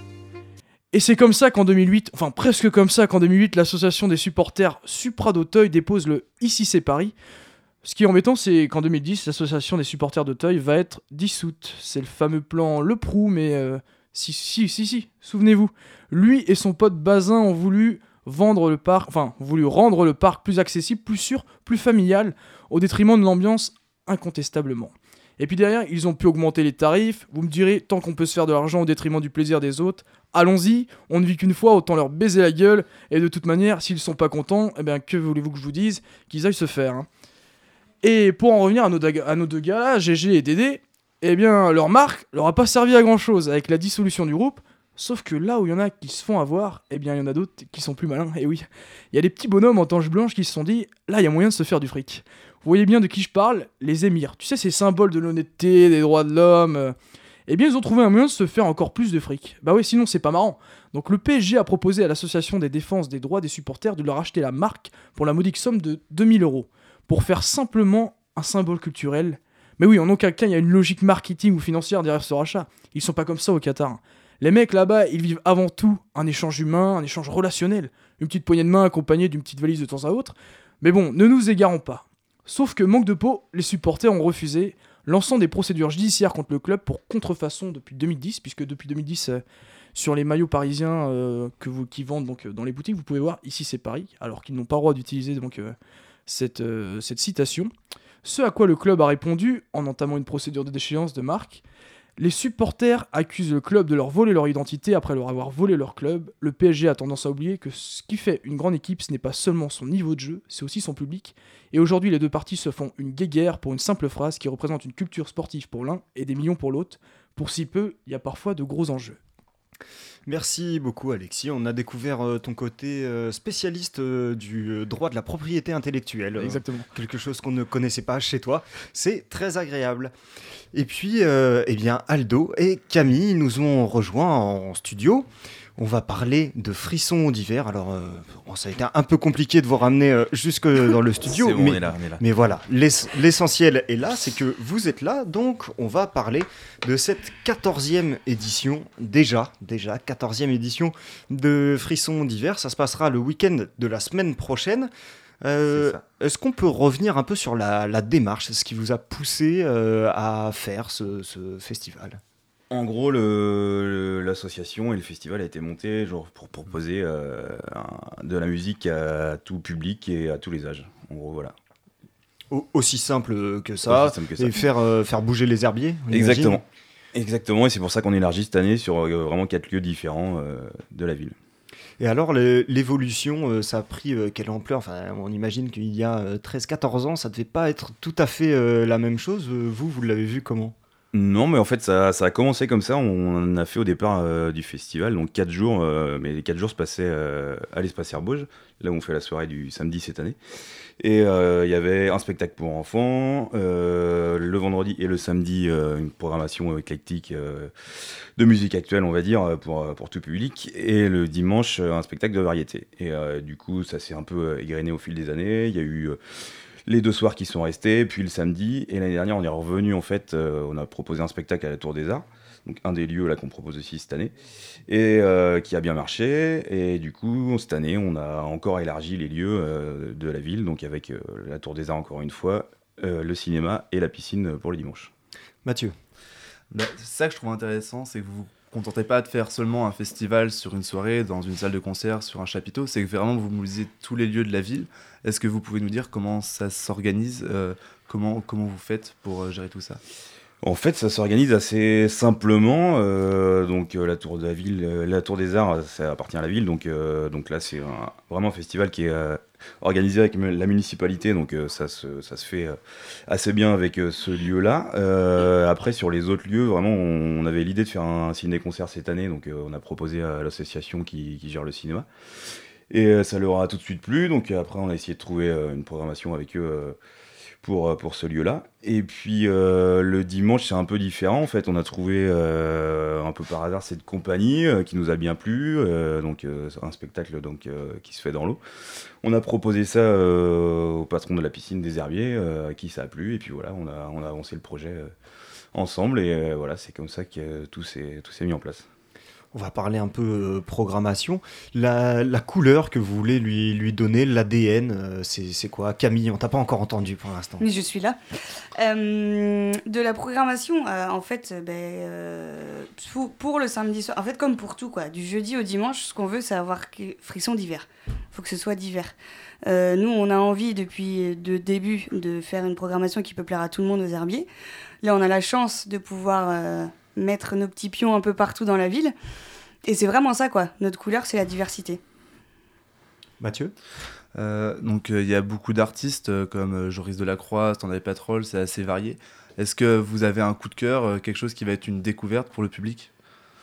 Et c'est comme ça qu'en 2008, enfin presque comme ça qu'en 2008, l'association des supporters Supra d'Auteuil dépose le Ici c'est Paris. Ce qui est embêtant, c'est qu'en 2010, l'association des supporters d'Auteuil va être dissoute. C'est le fameux plan Le Prou, mais si, souvenez-vous. Lui et son pote Bazin ont voulu rendre le parc plus accessible, plus sûr, plus familial, au détriment de l'ambiance incontestablement. Et puis derrière, ils ont pu augmenter les tarifs. Vous me direz, tant qu'on peut se faire de l'argent au détriment du plaisir des autres, allons-y, on ne vit qu'une fois, autant leur baiser la gueule. Et de toute manière, s'ils sont pas contents, eh bien que voulez-vous que je vous dise? Qu'ils aillent se faire. Hein. Et pour en revenir à nos deux gars là, GG et Dédé, eh bien leur marque leur a pas servi à grand chose avec la dissolution du groupe. Sauf que là où il y en a qui se font avoir, eh bien il y en a d'autres qui sont plus malins. Et oui, il y a des petits bonhommes en tanche blanche qui se sont dit, là il y a moyen de se faire du fric. Vous voyez bien de qui je parle? Les émirs. Tu sais, ces symboles de l'honnêteté, des droits de l'homme. Eh bien, ils ont trouvé un moyen de se faire encore plus de fric. Bah ouais, sinon c'est pas marrant. Donc le PSG a proposé à l'association des défenses des droits des supporters de leur acheter la marque pour la modique somme de 2000 €. Pour faire simplement un symbole culturel. Mais oui, en aucun cas, il y a une logique marketing ou financière derrière ce rachat. Ils sont pas comme ça au Qatar. Les mecs là-bas, ils vivent avant tout un échange humain, un échange relationnel. Une petite poignée de main accompagnée d'une petite valise de temps à autre. Mais bon, ne nous égarons pas. Sauf que, manque de peau, les supporters ont refusé, lançant des procédures judiciaires contre le club pour contrefaçon depuis 2010, puisque depuis 2010, sur les maillots parisiens qui vendent donc, dans les boutiques, vous pouvez voir, ici c'est Paris, alors qu'ils n'ont pas le droit d'utiliser donc, cette citation. Ce à quoi le club a répondu, en entamant une procédure de déchéance de marque. Les supporters accusent le club de leur voler leur identité après leur avoir volé leur club. Le PSG a tendance à oublier que ce qui fait une grande équipe, ce n'est pas seulement son niveau de jeu, c'est aussi son public. Et aujourd'hui, les deux parties se font une guéguerre pour une simple phrase qui représente une culture sportive pour l'un et des millions pour l'autre. Pour si peu, il y a parfois de gros enjeux. Merci beaucoup Alexis, on a découvert ton côté spécialiste du droit de la propriété intellectuelle. Exactement. Quelque chose qu'on ne connaissait pas chez toi, c'est très agréable. Et puis, eh bien, Aldo et Camille nous ont rejoints en studio. On va parler de frissons d'hiver. Alors, ça a été un peu compliqué de vous ramener jusque dans le studio. C'est bon, mais, on est là. Mais voilà, l'essentiel est là, c'est que vous êtes là. Donc, on va parler de cette 14e édition, déjà 14e édition de frissons d'hiver. Ça se passera le week-end de la semaine prochaine. Est-ce qu'on peut revenir un peu sur la démarche, ce qui vous a poussé à faire ce festival ? En gros, l'association et le festival a été monté pour proposer de la musique à tout public et à tous les âges. En gros, voilà. Aussi simple que ça, et faire bouger les herbiers. Exactement. Exactement, et c'est pour ça qu'on élargit cette année sur vraiment 4 lieux différents de la ville. Et alors, l'évolution, ça a pris quelle ampleur ? Enfin, on imagine qu'il y a 13-14 ans, ça ne devait pas être tout à fait la même chose. Vous l'avez vu comment ? Non, mais en fait, ça a commencé comme ça. On a fait au départ du festival, donc 4 jours, mais les 4 jours se passaient à l'Espace Herbauge, là où on fait la soirée du samedi cette année. Et il y avait un spectacle pour enfants, le vendredi et le samedi, une programmation éclectique de musique actuelle, on va dire, pour tout public, et le dimanche, un spectacle de variété. Et du coup, ça s'est un peu égrené au fil des années. Il y a eu les 2 soirs qui sont restés, puis le samedi, et l'année dernière on est revenu en fait, on a proposé un spectacle à la Tour des Arts, donc un des lieux là qu'on propose aussi cette année, et qui a bien marché, et du coup cette année on a encore élargi les lieux de la ville, donc avec la Tour des Arts encore une fois, le cinéma et la piscine pour le dimanche. Mathieu. C'est ça que je trouve intéressant, c'est que vous contentez pas de faire seulement un festival sur une soirée, dans une salle de concert, sur un chapiteau, c'est que vraiment vous mobilisez tous les lieux de la ville. Est-ce que vous pouvez nous dire comment ça s'organise, comment vous faites pour gérer tout ça ? En fait, ça s'organise assez simplement. Donc la Tour de la Ville, la Tour des Arts, ça appartient à la ville. Donc là, c'est vraiment un festival qui est organisé avec la municipalité. Donc ça se fait assez bien avec ce lieu-là. Après, sur les autres lieux, vraiment, on avait l'idée de faire un ciné-concert cette année. Donc on a proposé à l'association qui gère le cinéma. Et ça leur a tout de suite plu. Donc après, on a essayé de trouver une programmation avec eux pour ce lieu-là. Et puis le dimanche, c'est un peu différent. En fait, on a trouvé un peu par hasard cette compagnie qui nous a bien plu. Donc un spectacle qui se fait dans l'eau. On a proposé ça au patron de la piscine des Herbiers, à qui ça a plu. Et puis voilà, on a avancé le projet ensemble. Et voilà, c'est comme ça que tout s'est mis en place. On va parler un peu programmation. La couleur que vous voulez lui donner, l'ADN, c'est quoi ? Camille, on t'a pas encore entendu pour l'instant. Mais je suis là. De la programmation, en fait, pour le samedi soir, en fait comme pour tout, quoi, du jeudi au dimanche, ce qu'on veut, c'est avoir frisson d'hiver. Il faut que ce soit d'hiver. Nous, on a envie depuis le début de faire une programmation qui peut plaire à tout le monde aux herbiers. Là, on a la chance de pouvoir mettre nos petits pions un peu partout dans la ville. Et c'est vraiment ça, quoi. Notre couleur, c'est la diversité. Mathieu ? Donc, il y a beaucoup d'artistes comme Joris Delacroix, Stand By Patrol, c'est assez varié. Est-ce que vous avez un coup de cœur, quelque chose qui va être une découverte pour le public ?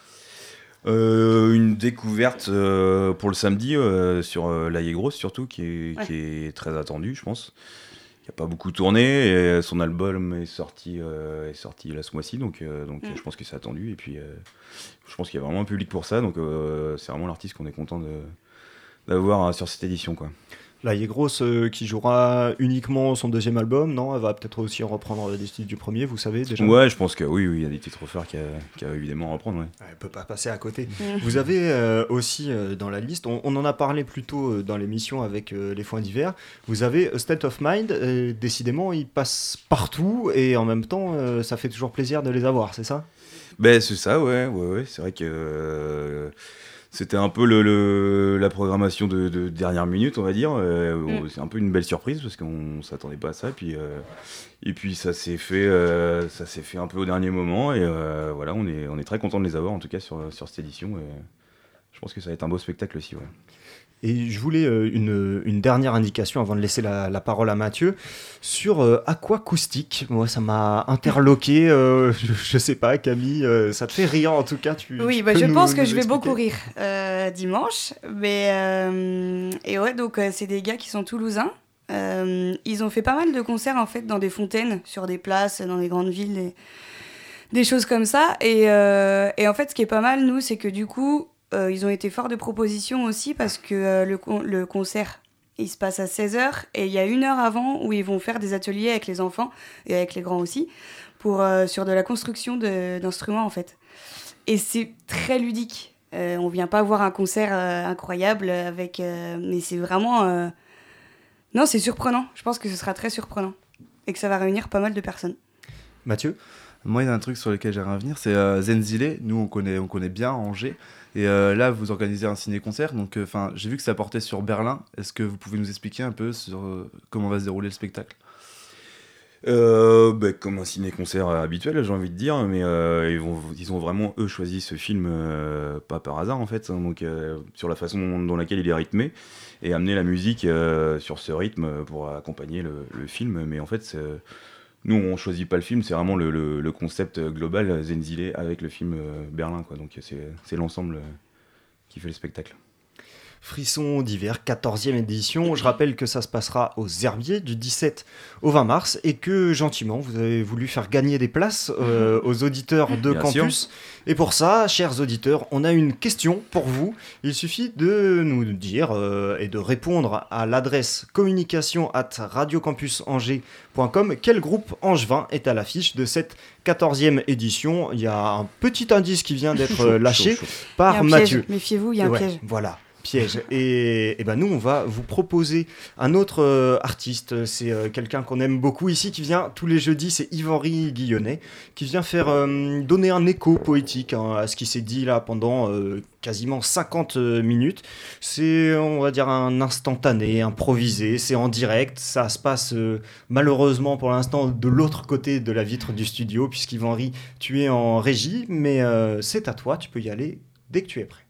Une découverte pour le samedi sur l'Aïe Grosse, surtout, qui est très attendue, je pense. Il n'a pas beaucoup tourné, et son album est sorti là ce mois-ci, donc je pense que c'est attendu. Et puis, je pense qu'il y a vraiment un public pour ça, donc c'est vraiment l'artiste qu'on est content d'avoir sur cette édition, quoi. Là, il est grosse qui jouera uniquement son deuxième album, non ? Elle va peut-être aussi reprendre des titres du premier, vous savez déjà ? Ouais, je pense que oui, il y a des titres forts qu'elle va évidemment reprendre. Ouais. Elle peut pas passer à côté. Vous avez aussi dans la liste, on en a parlé plus tôt dans l'émission avec les foins d'hiver, vous avez A State of Mind, décidément ils passent partout et en même temps ça fait toujours plaisir de les avoir, c'est ça ? Ben c'est ça, ouais. C'est vrai que c'était un peu la programmation de dernière minute, on va dire. C'est un peu une belle surprise parce qu'on s'attendait pas à ça. Et puis ça s'est fait un peu au dernier moment. Et voilà, on est très content de les avoir en tout cas sur cette édition. Et je pense que ça va être un beau spectacle aussi. Ouais. Et je voulais une dernière indication avant de laisser la parole à Mathieu sur Aquacoustique. Moi, ça m'a interloqué. Je sais pas, Camille, ça te fait rire en tout cas. Oui, je pense que je vais beaucoup rire dimanche. Et ouais, donc c'est des gars qui sont toulousains. Ils ont fait pas mal de concerts en fait dans des fontaines, sur des places, dans des grandes villes, des choses comme ça. Et en fait, ce qui est pas mal, nous, c'est que du coup, ils ont été forts de propositions aussi parce que le concert, il se passe à 16h et il y a 1 heure avant où ils vont faire des ateliers avec les enfants et avec les grands aussi sur de la construction d'instruments en fait. Et c'est très ludique. On vient pas voir un concert incroyable mais c'est vraiment... Non, c'est surprenant. Je pense que ce sera très surprenant et que ça va réunir pas mal de personnes. Mathieu ? Moi, il y a un truc sur lequel j'aimerais revenir, c'est Zenzile. Nous, on connaît bien Angers. Et là, vous organisez un ciné-concert. Donc, j'ai vu que ça portait sur Berlin. Est-ce que vous pouvez nous expliquer un peu sur comment va se dérouler le spectacle ? Comme un ciné-concert habituel, j'ai envie de dire, mais ils ont vraiment, eux, choisi ce film pas par hasard, en fait, hein, donc sur la façon dans laquelle il est rythmé, et amener la musique sur ce rythme pour accompagner le film. Mais en fait, nous, on choisit pas le film, c'est vraiment le concept global Zenzile avec le film Berlin, quoi. Donc c'est l'ensemble qui fait le spectacle. Frissons d'hiver, 14e édition. Je rappelle que ça se passera aux Herbiers du 17 au 20 mars et que gentiment vous avez voulu faire gagner des places aux auditeurs de Bien Campus. sûr. Et pour ça, chers auditeurs, on a une question pour vous. Il suffit de nous dire et de répondre à l'adresse communication@radiocampusangers.com quel groupe angevin est à l'affiche de cette 14e édition. Il y a un petit indice qui vient d'être lâché par Il y a un Mathieu. piège. Méfiez-vous, il y a un piège. Voilà. Piège. Et ben nous, on va vous proposer un autre artiste. C'est quelqu'un qu'on aime beaucoup ici, qui vient tous les jeudis, c'est Yves-Henri Guillonnet, qui vient faire donner un écho poétique à ce qui s'est dit là pendant quasiment 50 minutes. C'est, on va dire, un instantané, improvisé, c'est en direct. Ça se passe malheureusement pour l'instant de l'autre côté de la vitre du studio, puisqu'Yves-Henri, tu es en régie, mais c'est à toi, tu peux y aller dès que tu es prêt.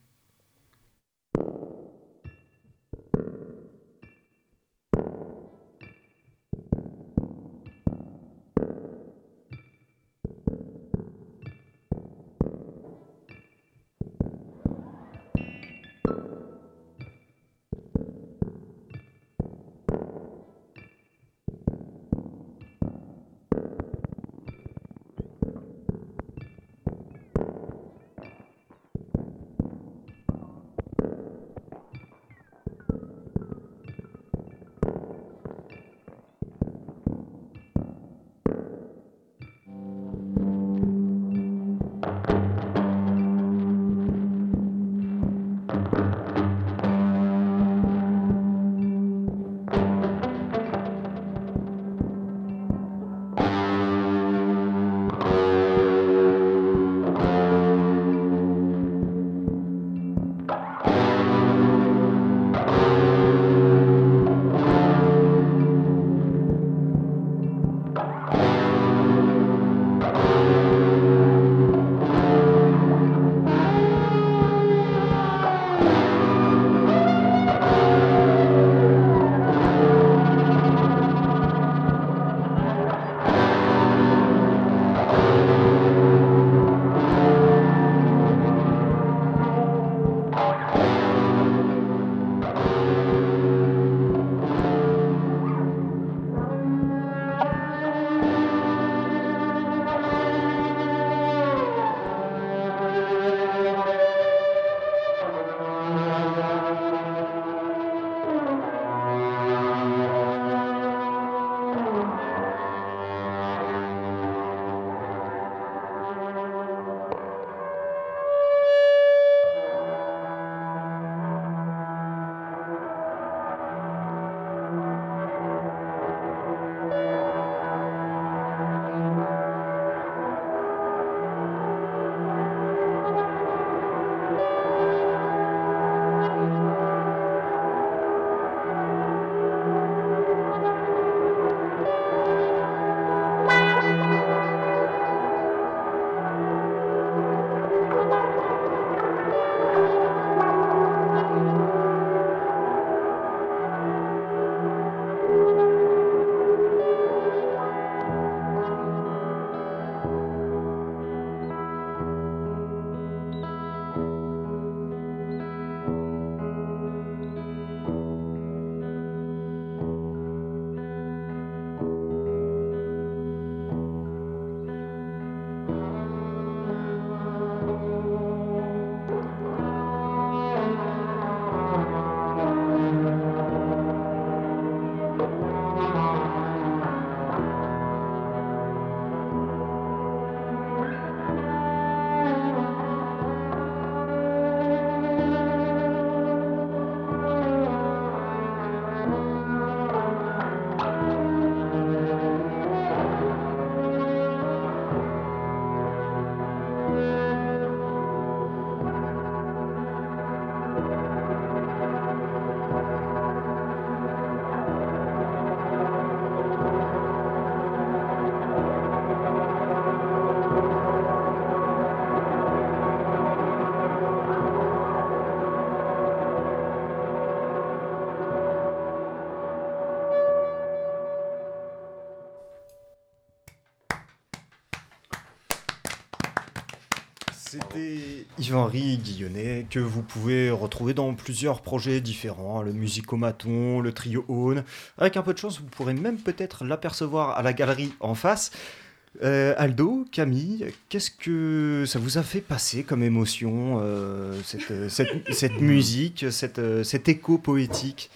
C'était Yves-Henri Guillonnet, que vous pouvez retrouver dans plusieurs projets différents, le Musicomaton, le trio Aune. Avec un peu de chance, vous pourrez même peut-être l'apercevoir à la galerie en face. Aldo, Camille, qu'est-ce que ça vous a fait passer comme émotion, cette musique, cet écho poétique?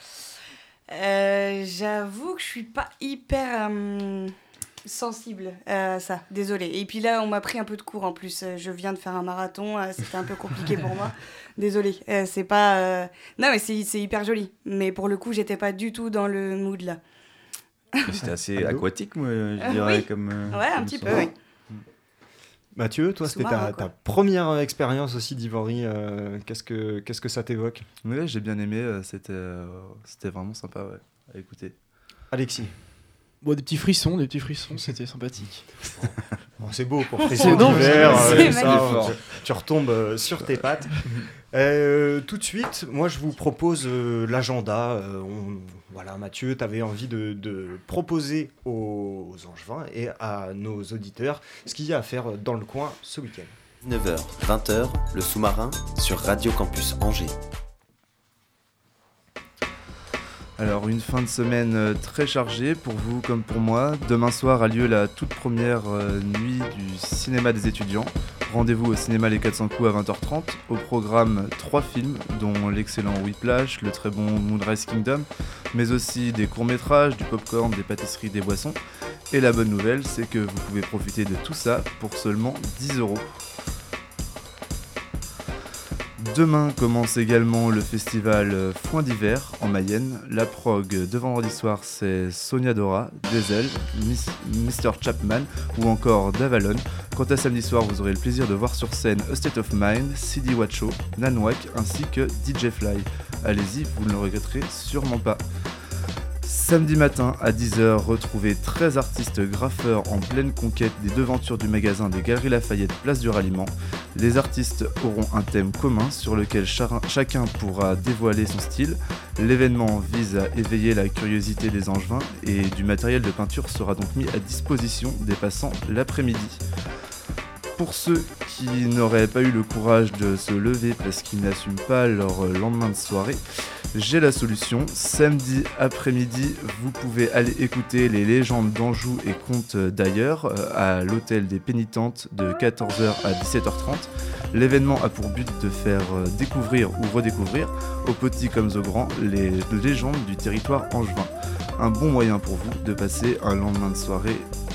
J'avoue que je suis pas hyper sensible à ça, désolée. Et puis là, on m'a pris un peu de cours en plus. Je viens de faire un marathon, c'était un peu compliqué pour moi. Désolée, c'est pas... Non, mais c'est hyper joli. Mais pour le coup, j'étais pas du tout dans le mood là. C'était assez aquatique, moi, je dirais. Oui. Comme, ouais, un petit peu, oui. Mathieu, toi, c'était ta première expérience aussi d'Yves-Henri. Qu'est-ce que ça t'évoque? Ouais, j'ai bien aimé. C'était vraiment sympa à écouter. Alexis? Bon, des petits frissons, c'était sympathique. Bon, c'est beau pour frisson d'hiver. Tu retombes sur tes pattes. Tout de suite, moi je vous propose l'agenda. Voilà, Mathieu, tu avais envie de proposer aux Angevins et à nos auditeurs ce qu'il y a à faire dans le coin ce week-end. 9h, 20h, le sous-marin sur Radio Campus Angers. Alors, une fin de semaine très chargée pour vous comme pour moi. Demain soir a lieu la toute première nuit du cinéma des étudiants. Rendez-vous au cinéma Les 400 coups à 20h30. Au programme 3 films, dont l'excellent Whiplash, le très bon Moonrise Kingdom, mais aussi des courts-métrages, du popcorn, des pâtisseries, des boissons. Et la bonne nouvelle, c'est que vous pouvez profiter de tout ça pour seulement 10€. Demain commence également le festival Foin d'hiver en Mayenne. La prog de vendredi soir, c'est Sonia Dora, Diesel, Mr. Chapman ou encore Davalon. Quant à samedi soir, vous aurez le plaisir de voir sur scène A State of Mind, CD Wacho, Nanwak ainsi que DJ Fly. Allez-y, vous ne le regretterez sûrement pas. Samedi matin à 10h, retrouvez 13 artistes graffeurs en pleine conquête des devantures du magasin des Galeries Lafayette, place du Ralliement. Les artistes auront un thème commun sur lequel chacun pourra dévoiler son style. L'événement vise à éveiller la curiosité des Angevins et du matériel de peinture sera donc mis à disposition des passants l'après-midi. Pour ceux qui n'auraient pas eu le courage de se lever parce qu'ils n'assument pas leur lendemain de soirée, j'ai la solution. Samedi après-midi, vous pouvez aller écouter les légendes d'Anjou et contes d'ailleurs à l'hôtel des Pénitentes de 14h à 17h30. L'événement a pour but de faire découvrir ou redécouvrir, aux petits comme aux grands, les légendes du territoire angevin. Un bon moyen pour vous de passer un lendemain de soirée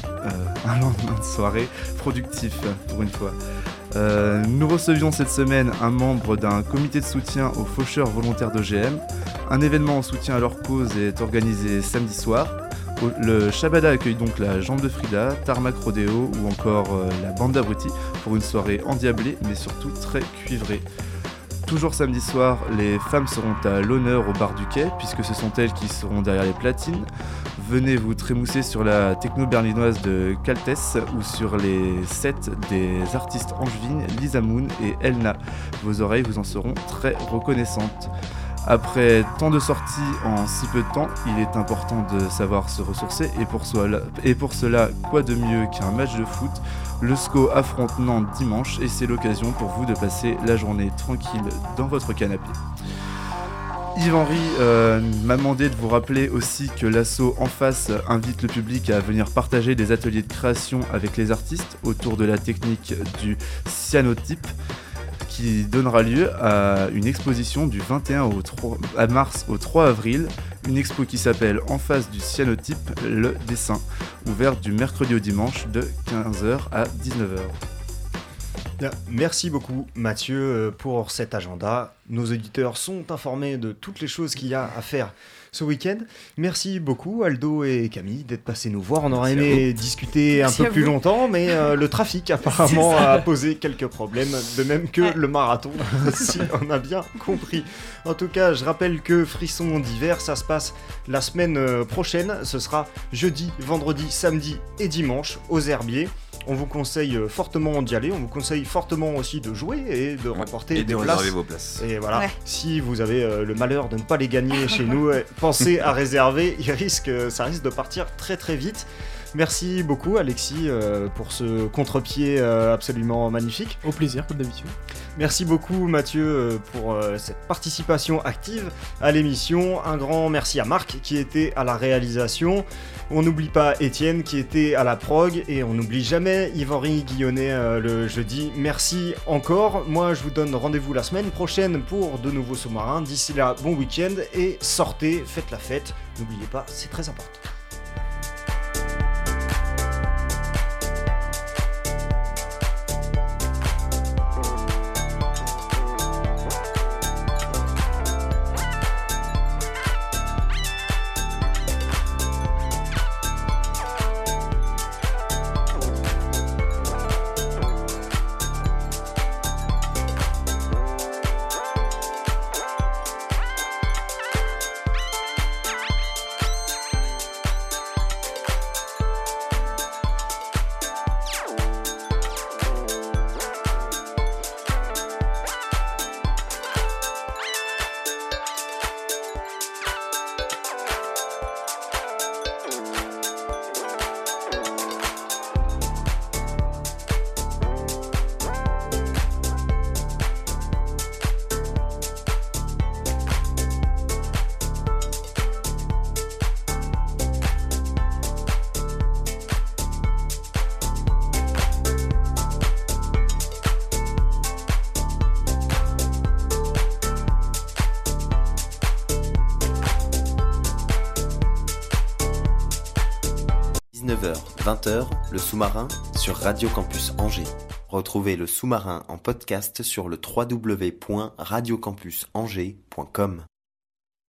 productif pour une fois. Nous recevions cette semaine un membre d'un comité de soutien aux faucheurs volontaires d'OGM. Un événement en soutien à leur cause est organisé samedi soir. Le Shabada accueille donc la Jambe de Frida, Tarmac Rodeo ou encore la Bande d'Abrutis pour une soirée endiablée mais surtout très cuivrée. Toujours samedi soir, les femmes seront à l'honneur au bar du quai puisque ce sont elles qui seront derrière les platines. Venez vous trémousser sur la techno berlinoise de Caltès ou sur les sets des artistes angevines Lisa Moon et Elna. Vos oreilles vous en seront très reconnaissantes. Après tant de sorties en si peu de temps, il est important de savoir se ressourcer et pour cela, quoi de mieux qu'un match de foot? Le SCO affronte Nantes dimanche et c'est l'occasion pour vous de passer la journée tranquille dans votre canapé. Yves-Henri m'a demandé de vous rappeler aussi que l'asso En Face invite le public à venir partager des ateliers de création avec les artistes autour de la technique du cyanotype qui donnera lieu à une exposition du 21 mars au 3 avril, une expo qui s'appelle En face du cyanotype, le dessin, ouverte du mercredi au dimanche de 15h à 19h. Bien, merci beaucoup Mathieu pour cet agenda. Nos auditeurs sont informés de toutes les choses qu'il y a à faire ce week-end. Merci beaucoup Aldo et Camille d'être passés nous voir. On aurait aimé discuter un peu plus longtemps, mais le trafic apparemment a posé quelques problèmes, de même que le marathon, si on a bien compris. En tout cas, je rappelle que Frisson d'hiver, ça se passe la semaine prochaine. Ce sera jeudi, vendredi, samedi et dimanche aux Herbiers. On vous conseille fortement d'y aller, on vous conseille fortement aussi de jouer et de remporter des places. Réserver vos places. Et voilà, si vous avez le malheur de ne pas les gagner chez nous, pensez à réserver, ça risque de partir très très vite. Merci beaucoup Alexis pour ce contre-pied absolument magnifique. Au plaisir, comme d'habitude. Merci beaucoup Mathieu pour cette participation active à l'émission. Un grand merci à Marc qui était à la réalisation. On n'oublie pas Étienne qui était à la prog et on n'oublie jamais Yves-Henri Guillonnet le jeudi. Merci encore. Moi je vous donne rendez-vous la semaine prochaine pour de nouveaux sous-marins. D'ici là, bon week-end et sortez, faites la fête. N'oubliez pas, c'est très important. Le sous-marin sur Radio Campus Angers. Retrouvez le sous-marin en podcast sur le www.radiocampusangers.com.